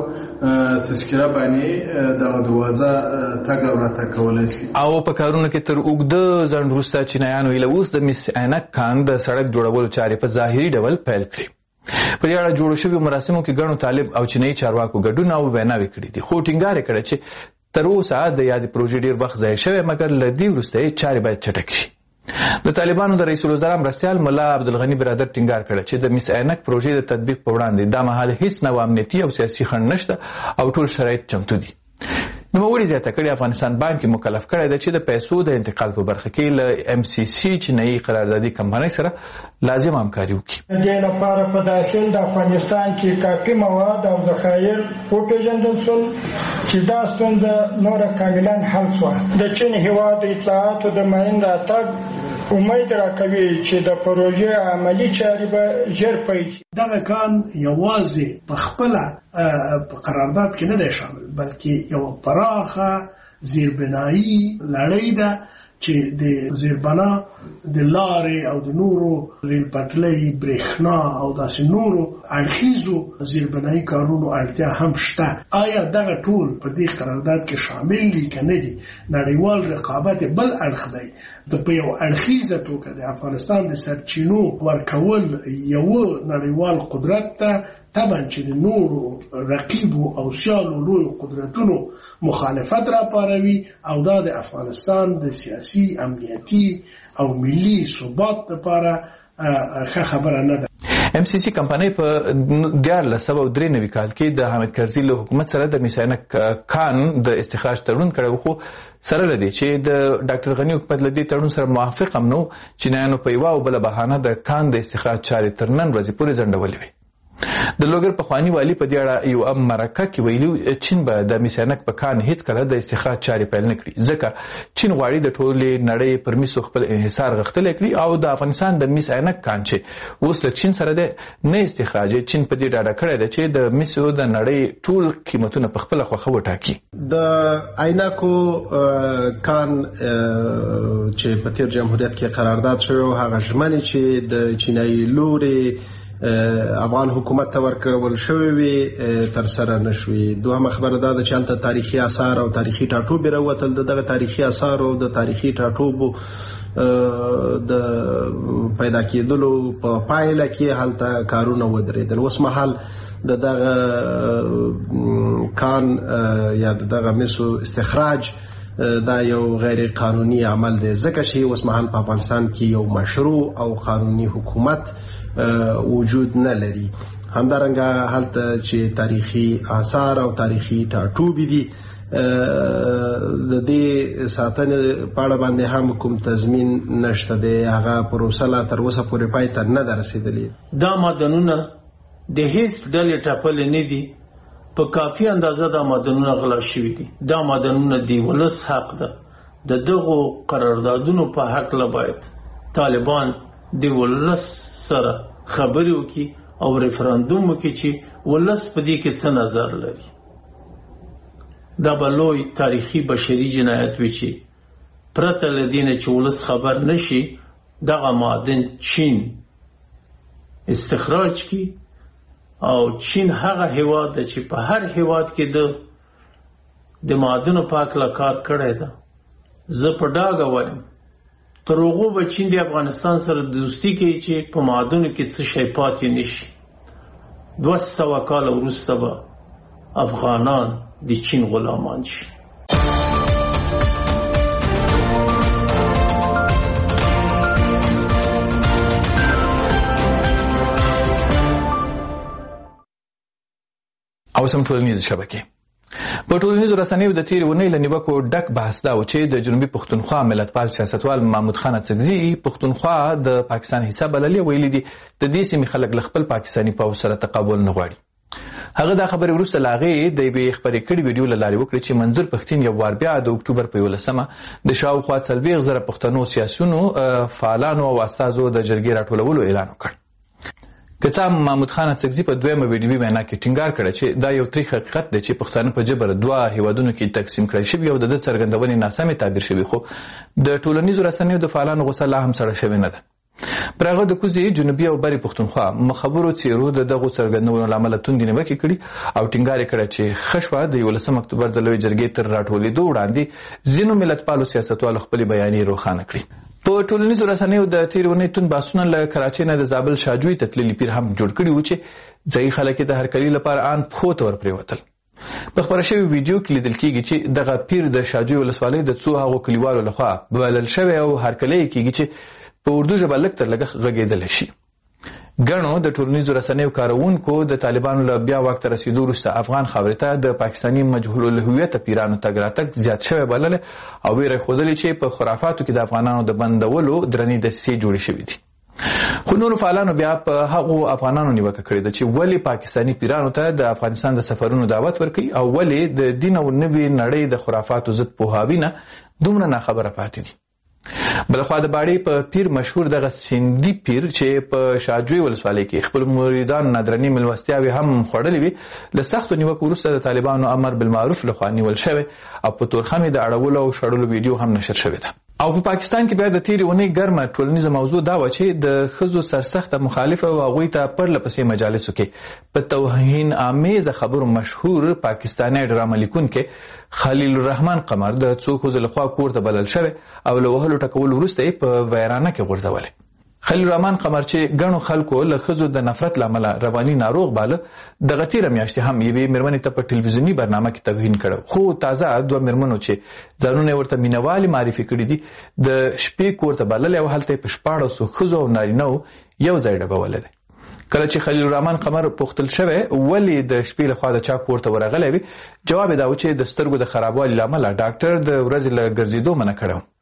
تذکره باندې دغه دروازه تګ او راتګ کولی شي.
او په کارونو کې تر اوږده ځنډ وروسته چینایانو ایله اوس د مس عینک کان د سړک جوړولو چارې په ظاهري ډول پیل کړي. په دې اړه جوړو شویو مراسمو کې ګڼو طالب او چینایي چارواکو ګډون او ویناوې کړي دي، خو ټینګار یې کړی چې تر اوسه د یادې پروژې ډېر وخت ضایع شوی، مګر له دې وروسته یې چارې باید چټکې شي. د طالبانو د رئیس الوزرا مرستیال ملا عبدالغني برادر ټینګار کړی چې د مس عینک پروژې د تطبیق په وړاندې دا مهال هیڅ نوع امنیتي او سیاسي خنډ نشته او ټول شرایط چمتو دي. نوموړي زیاته کړې افغانستان بانک مکلف کړی دی چې د پیسو د انتقال په برخه کې له ام سی سی چینایي قراردادي کمپنۍ سره لازم همکاري وکړي.
دې لپاره په داخل د افغانستان کې کافي مواد او ذخایر وپېژندل شول چې دا ستونزه نوره کاملا حل شوه. د چین هېواد اطلاعاتو د معین راتګ امید راکوي چې د پروژې عملي چارې به ژر پیل شي.
دغه کان یوازې په خپله په قرارداد کې نه دی شامل، بلکې یوه پراخه زیربنایي لړۍ ده چې د زیربنا د لارې او د نورو ریل پټلۍ، برېښنا او داسې نورو اړخیزو زیربنایي کارونو اړتیا هم شته. آیا دغه ټول په دې قرارداد کې شامل دي که نه دي؟ نړیوال رقابت بل اړخ دی. د په یو اړخیزه توګه د افغانستان د سرچینو ورکول یو نړیوال قدرت ته طبعا چې د نورو رقیبو او سیالو لوی قدرتونو مخالفت را پاروي او دا د افغانستان د سیاسي، امنیتي او ملي ثبات لپاره ښه خبره نه ده.
ام سی سی کمپنۍ په دیارلس سوه او درې نوي کال کې د حامد کرزي له حکومت سره د مس عینک کان د استخراج تړون کړی، خو سره له دې چې د ډاکټر غني حکومت له دې تړون سره موافق هم نه و، چینایانو په یوه او بله بهانه د کان د استخراج چارې تر نن ورځې پورې ځنډولې وې. د لوګر پخواني والي په دې اړه یو مرکه کې ویلي چین به د مس عینک په کان هیڅکله د استخراج چارې پیل نه کړي، ځکه چین غواړي د ټولې نړۍ پر مسو خپل انحصار غښتلی کړي او د افغانستان د مس عینک کان چې اوس له چین سره دی نه استخراج، چین په دې ډاډه کړی دی چې د مسو د نړۍ ټول قیمتونه په خپله خوښه وټاکي.
د عینکو کان چې په تیر جمهوریت کې قرارداد شوی هغه ژمنې چې د چینایي لوري افغان حکومت ته ورکول شوی وي تر سره نشوي. دوهمه خبره دا ده چې هلته تاریخي آثار او تاریخي ټاټوبې راوتل. دغه تاریخي آثار او د تاریخي ټاټوبو د پیدا کېدلو په پایله کې هلته کارونه ودرېدل. اوس مهال د دغه کان یا د دغه مسو استخراج دا یو غیر قانوني عمل دی، ځکه چې اوس مهال په افغانستان کې یو مشروع او قانوني حکومت وجود نه لري. همدارنګه هلته چې تاریخي آثار او تاریخي ټاټوبې دي د دې ساتنې په اړه باندې هم کوم تضمین نشته دی. هغه پروسه لا تر اوسه پورې پای ته نه ده رسېدلې.
دا معدنونه د هیڅ ډلې ټاپلې نه دي، په کافي اندازه دا معدنونه غلا شوي دي. دا معدنونه د ولس حق ده. د دغو قراردادونو په هکله باید طالبان د ولس سره خبرې وکړي او ریفرندوم وکړي چې ولس په دې کې څه نظر لري. دا به لوی تاریخي بشري جنایت وي چې پرته له دې نه چې ولس خبر نشي دغه معدن چین استخراج کړي. او چین هغه هیواد ده چې په هر هیواد کې د د معدنو په هکله کار کړی ده. زه په ډاګه وایم تر هغو به چین د افغانستان سره دوستي کوي چې په معدنو کې څه شی پاتې نشي. دوه سوه کاله وروسته به افغانان د چین غلامان شي.
او سم ټولنیز شبکې په ټولنیزو رسنیو د تیرې اونۍ له نیوکو ډک بحث دا و چې د جنوبي پښتونخوا ملتپال سیاستوال محمود خان اڅکزي پښتونخوا د پاکستان حصہ بللې ویلي دي د دې سیمې خلک له خپل پاکستاني پوځ سره تقابل نه غواړي. هغه دا خبرې وروسته له هغې د یوې خپرې کړې ویډیو له لارې وکړې چې منظور پښتین یو وار بیا د اکتوبر په یولسمه د شاوخوا څلوېښت زره پښتنو سیاسیونو فعالانو او استازو د جرګې راټولولو اعلان وکړ. که څه هم محمود خان اڅکزي په دویمه ویډیوي وینا کې ټینګار کړی چې دا یو تریخ حقیقت دی چې پښتانه په جبر دوه هیوادونو کې تقسیم کړی شوي او د ده څرګندونې ناسمې تعبیر شوي، خو د ټولنیزو رسنیو د فعالانو غوسه لا هم سړه شوې نه ده. پر هغه د کوزې جنوبي او بري پښتونخوا مخبرو څیرو د دغو څرګندونو له امله توندې نیوکې کړي او ټینګار یې کړی چې ښه شوه د یولسم اکتوبر د لویې جرګې تر راټولېدو وړاندې ځینو ملتپالو سیاستوالو خپلې بیانیې روښانه کړي. په ټولنیزو رسنیو د تېرې اونۍ توند بحثونه له کراچۍ نه د زابل شاجوی ته تللي پیر هم جوړ کړي وو چې ځایي خلک یې د هرکلي لپاره ان پښو ته ورپرېوتل. په خپره شوې ویډیو کې لیدل کېږي چې دغه پیر د شاجوی ولسوالۍ د څو هغو کلیوالو لخوا بلل شوی او هرکلی یې کېږي چې په اردو ژبه لږ تر لږه غږېدلی شي. ګڼو د ټولنیزو رسنیو کاروونکو د طالبانو له بیا واک ته رسېدو وروسته افغان خاورې ته د پاکستاني مجهول الهویته پیرانو تګ راتګ زیات شوی بللی او ویره یې ښودلې چې په خرافاتو کې د افغانانو د بندولو درنې دسیسې جوړې شوې دي. خو نورو فعالانو بیا په هغو افغانانو نیوکه کړې ده چې ولې پاکستاني پیرانو ته د افغانستان د سفرونو دعوت ورکوي او ولې د دین او نوې نړۍ د خرافاتو ضد پوهاوي نه دومره ناخبره پاتې دي. بلخوا د باړې په پیر مشهور دغه سیندي پیر چې په شاجوی ولسوالۍ کې خپل مریدان نادرنې مېلمستیاوې هم خوړلې وي له سختو نیوکو وروسته د طالبانو امر بالمعروف لخوا نیول شوی او په تورخم د اړولو او شړلو ویډیو هم نشر شوې ده. او په پاکستان کې بیا د تیرې اونۍ ګرمه ټولنیزه موضوع دا وه چې د ښځو سرسخته مخالفه او هغوی ته پرله پسې مجالسو کې په توهین آمیزه خبرو مشهور پاکستانی ډرامه لیکونکی خلیل الرحمن قمر د څو ښځو لخوا کور ته بلل شوی او له وهلو ټکولو وروسته یې په ویرانه کې غورځولی. خلیل الرحمن قمر چې ګڼو خلکو له ښځو د نفرت له امله رواني ناروغ باله دغه تېره میاشتې هم یوې مېرمنې ته په ټلویزیوني برنامه کې توهین کړی، خو تازه دوه مېرمنو چې ځانونه یې ورته مینهوالې معرفي کړي دي د شپې کور ته بللی او هلته یې په شپاړسو ښځو او نارینهو یو ځای ډبولی دی. کله چې خلیل الرحمن قمر پوښتل شوی ولې د شپې لخوا د چا کور ته ورغلی وي، جواب یې دا و چې د سترګو د خرابوالي له امله ډاکټر د ورځې له ګرځېدو منع کړی و.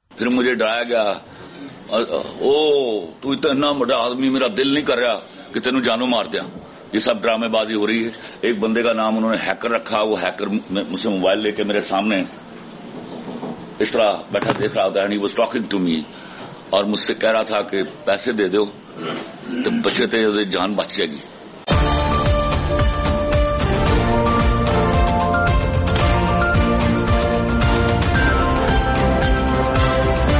ओ तू इतना बड़ा आदमी, मेरा दिल नहीं कर रहा कि तेनू जानो मार दिया। ये सब ड्रामेबाजी हो रही है। एक बंदे का नाम उन्होंने हैकर रखा, वो हैकर मुझसे मोबाइल लेके मेरे सामने इस तरह बैठा देख रहा था, and he was talking to me और मुझसे कह रहा था कि पैसे दे दो तो बचे थे, जान बच जाएगी।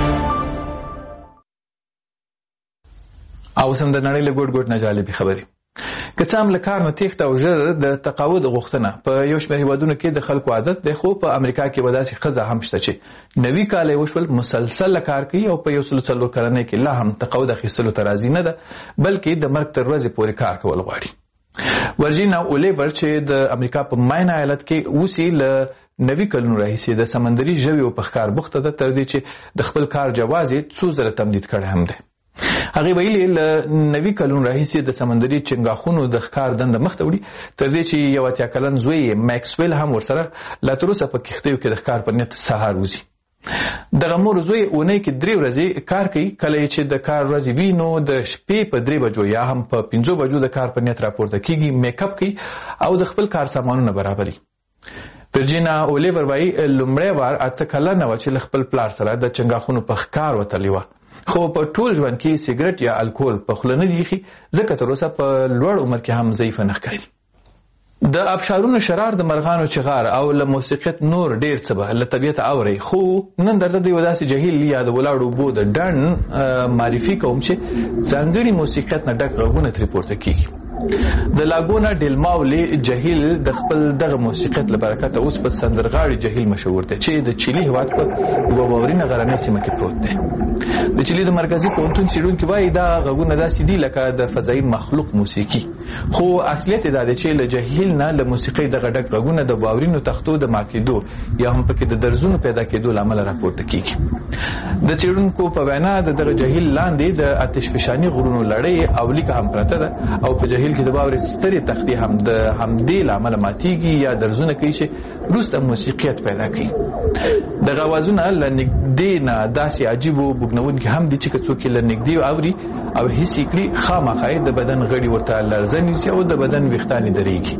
او سم د نړۍ له ګوټ ګوټ نه جالبې خبرې. که څه هم له کار نه تېښته او ژر د تقاعد غوښتنه په یو شمېر هېوادونو کې د خلکو عادت دی، خو په امریکا کې به داسې ښځه هم شته چې نوي کاله یې وشول مسلسل کار کوي او په یو سلو څلور کلنۍ کې لا هم تقاعد اخیستلو ته راضي نه ده، بلکې د مرګ تر ورځې پورې کار کول غواړي. ورجینا اولیور چې د امریکا په ماین ایالت کې اوسي له نوي کلونو راهیسې د سمندري ژویو په ښکار بوخته ده، تر دې چې د خپل کار جواز یې څو ځله تمدید کړی هم دی. هغې ویلي له نوي کلونو راهیسې د سمندري چنګاښونو د ښکار دنده مخته وړي، تر دې چې یو اتیا کلن زوی یې میکسویل هم ورسره لا تراوسه په کښتیو کې د ښکار په نیت سهار وځي. دغه مور زوی اونۍ کې درې ورځې کار کوي، کله چې د کار ورځې وي نو د شپې په درې بجو یا هم په پنځو بجو د کار په نیت راپورته کیږي، میک اپ کوي او د خپل کار سامانونه برابري. ورجینا اولیور وایي لومړی وار اته کلنه وه چې له خپل پلار سره د چنګاښونو په ښکار وتلې وه، خو په ټول ژوند کې سیګرټ یا الکول په خوله نه دي ایښي، ځکه تر اوسه په لوړ عمر کې هم ضعیفه نه ښکاري. د ابشارونو شرار، د مرغانو چغار او له موسیقیت نور ډیر څه به له طبیعته اورئ، خو نن درته د یو داسې جهیل یا د ولاړو اوبو د ډنډ معرفي کوم چې ځانګړي موسیقیت نه ډک غږونه ترې پورته کیږي. د لاګونا ډیل ماولي جهیل د خپل دغه موسیقیت له برکته اوس په سندرغاړي جهیل مشهور دی چې د چیلي هېواد په یوه واورینه غرنۍ سیمه کې پروت دی. د چیلي د مرکزي پوهنتون څېړونکي وایي دا غږونه داسې دي لکه د فضایي مخلوق موسیقي، خو اصلیت یې دا دی چې له جهیل نه له موسیقۍ دغه ډک غږونه د واورینو تختو د ماتېدو یا هم پکې د درزونو پیدا کېدو له امله راپورته کیږي. د څېړونکو په وینا د دغه جهیل لاندې د آتشفشاني غرونو لړۍ او لیکه هم پرته ده او په جهیل کې د واورې سترې تختې هم د همدې له امله ماتېږي یا درزونه کوي چې وروسته موسیقیت پیدا کوي. دغه اوازونه له نږدې نه داسې عجیب و بوږنونکي هم دي چې که څوک یې له نږدې اوري او حس یې کړي، خامخا یې د بدن غړي ورته لرزه نیسي او د بدن ویښتان یې درېږي.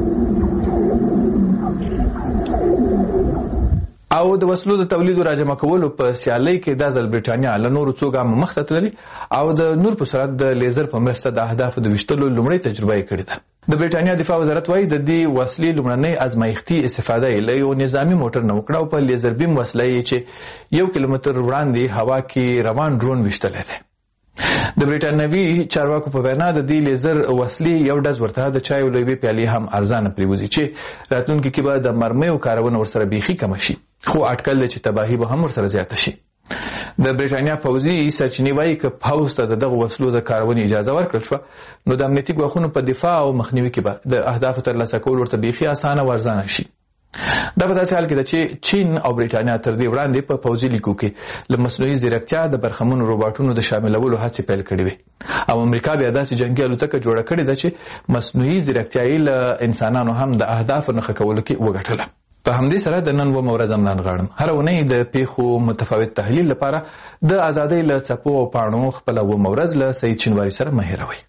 او د وسلو د تولید او راجمع کولو په سیالۍ کې دا ځل برټانیا له نورو څو ګامه مخته تللې او د نور په سرعت د لیزر په مرسته د اهدافو د ویشتلو لومړۍ تجربه یې کړې ده. د برټانیا دفاع وزارت وایي د دې وسلې لومړنۍ ازمایښتي استفاده یې له یو نظامي موټر نه وکړه او په لیزر بیم وسله یې چې یو کیلومتر وړاندې هوا کې روان ډرون ویشتلی دی. د برټانوي چارواکو په وینا د دې لیزر وسلې یو ډز ورته د چایو له یوې پیالې هم ارزانه پرېوځي چې راتلونکي کې به د مرمیو کارونه ورسره بیخي کمه شي، خو اټکل دی چې تباهي به هم ورسره زیاته شي. د برټانیا پوځي سرچینې وایي که پوځ ته د دغو وسلو د کارونې اجازه ورکړل شوه نو د امنیتي ګواښونو په دفاع او مخنیوي کې به د اهدافو ترلاسه کول ورته بیخي اسانه او ارزانه شي. دا په داسې حال کې ده چې چین او برټانیا تر دې وړاندې په پوځي لیکو کې له مصنوعي ځیرکتیا د برخمنو روباټونو د شاملولو هڅې پیل کړې وې او امریکا بیا داسې جنګي الوتکه جوړه کړې ده چې مصنوعي ځیرکتیا یې له انسانانو هم د اهدافو نښه کولو کې وګټله. په همدې سره د نن ومه ورځ هم رانغاړم. هره اونۍ د پیښو متفاوت تحلیل لپاره د ازادۍ له څپو او پاڼو خپله ومه ورځ له سعید شینواري سره مه هېروئ.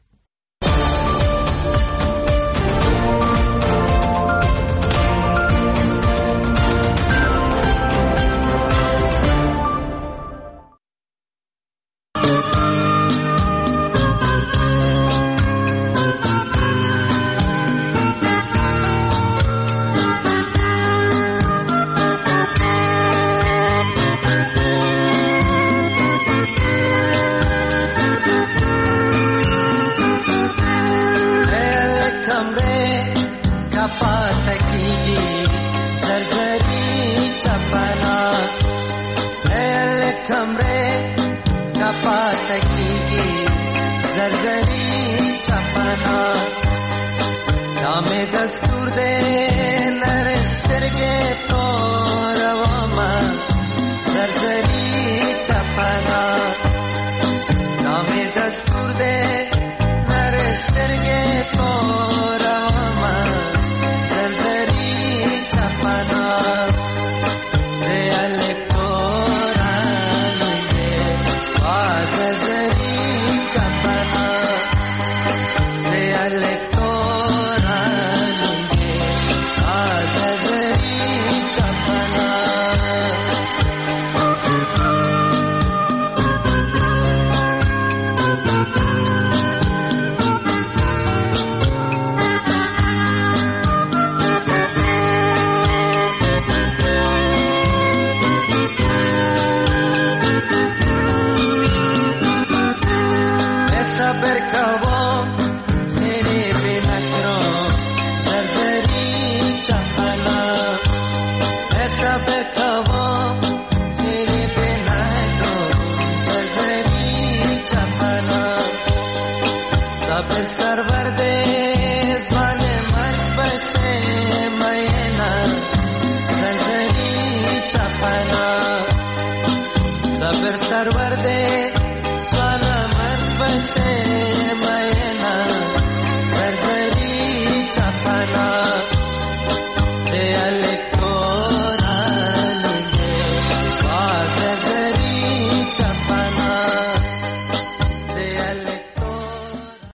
صبر کوام میری بنای تو سرزری چپنا صبر سرورده زوان مرگ بسه مینا سرزری چپنا صبر سرورده زوان مرگ بسه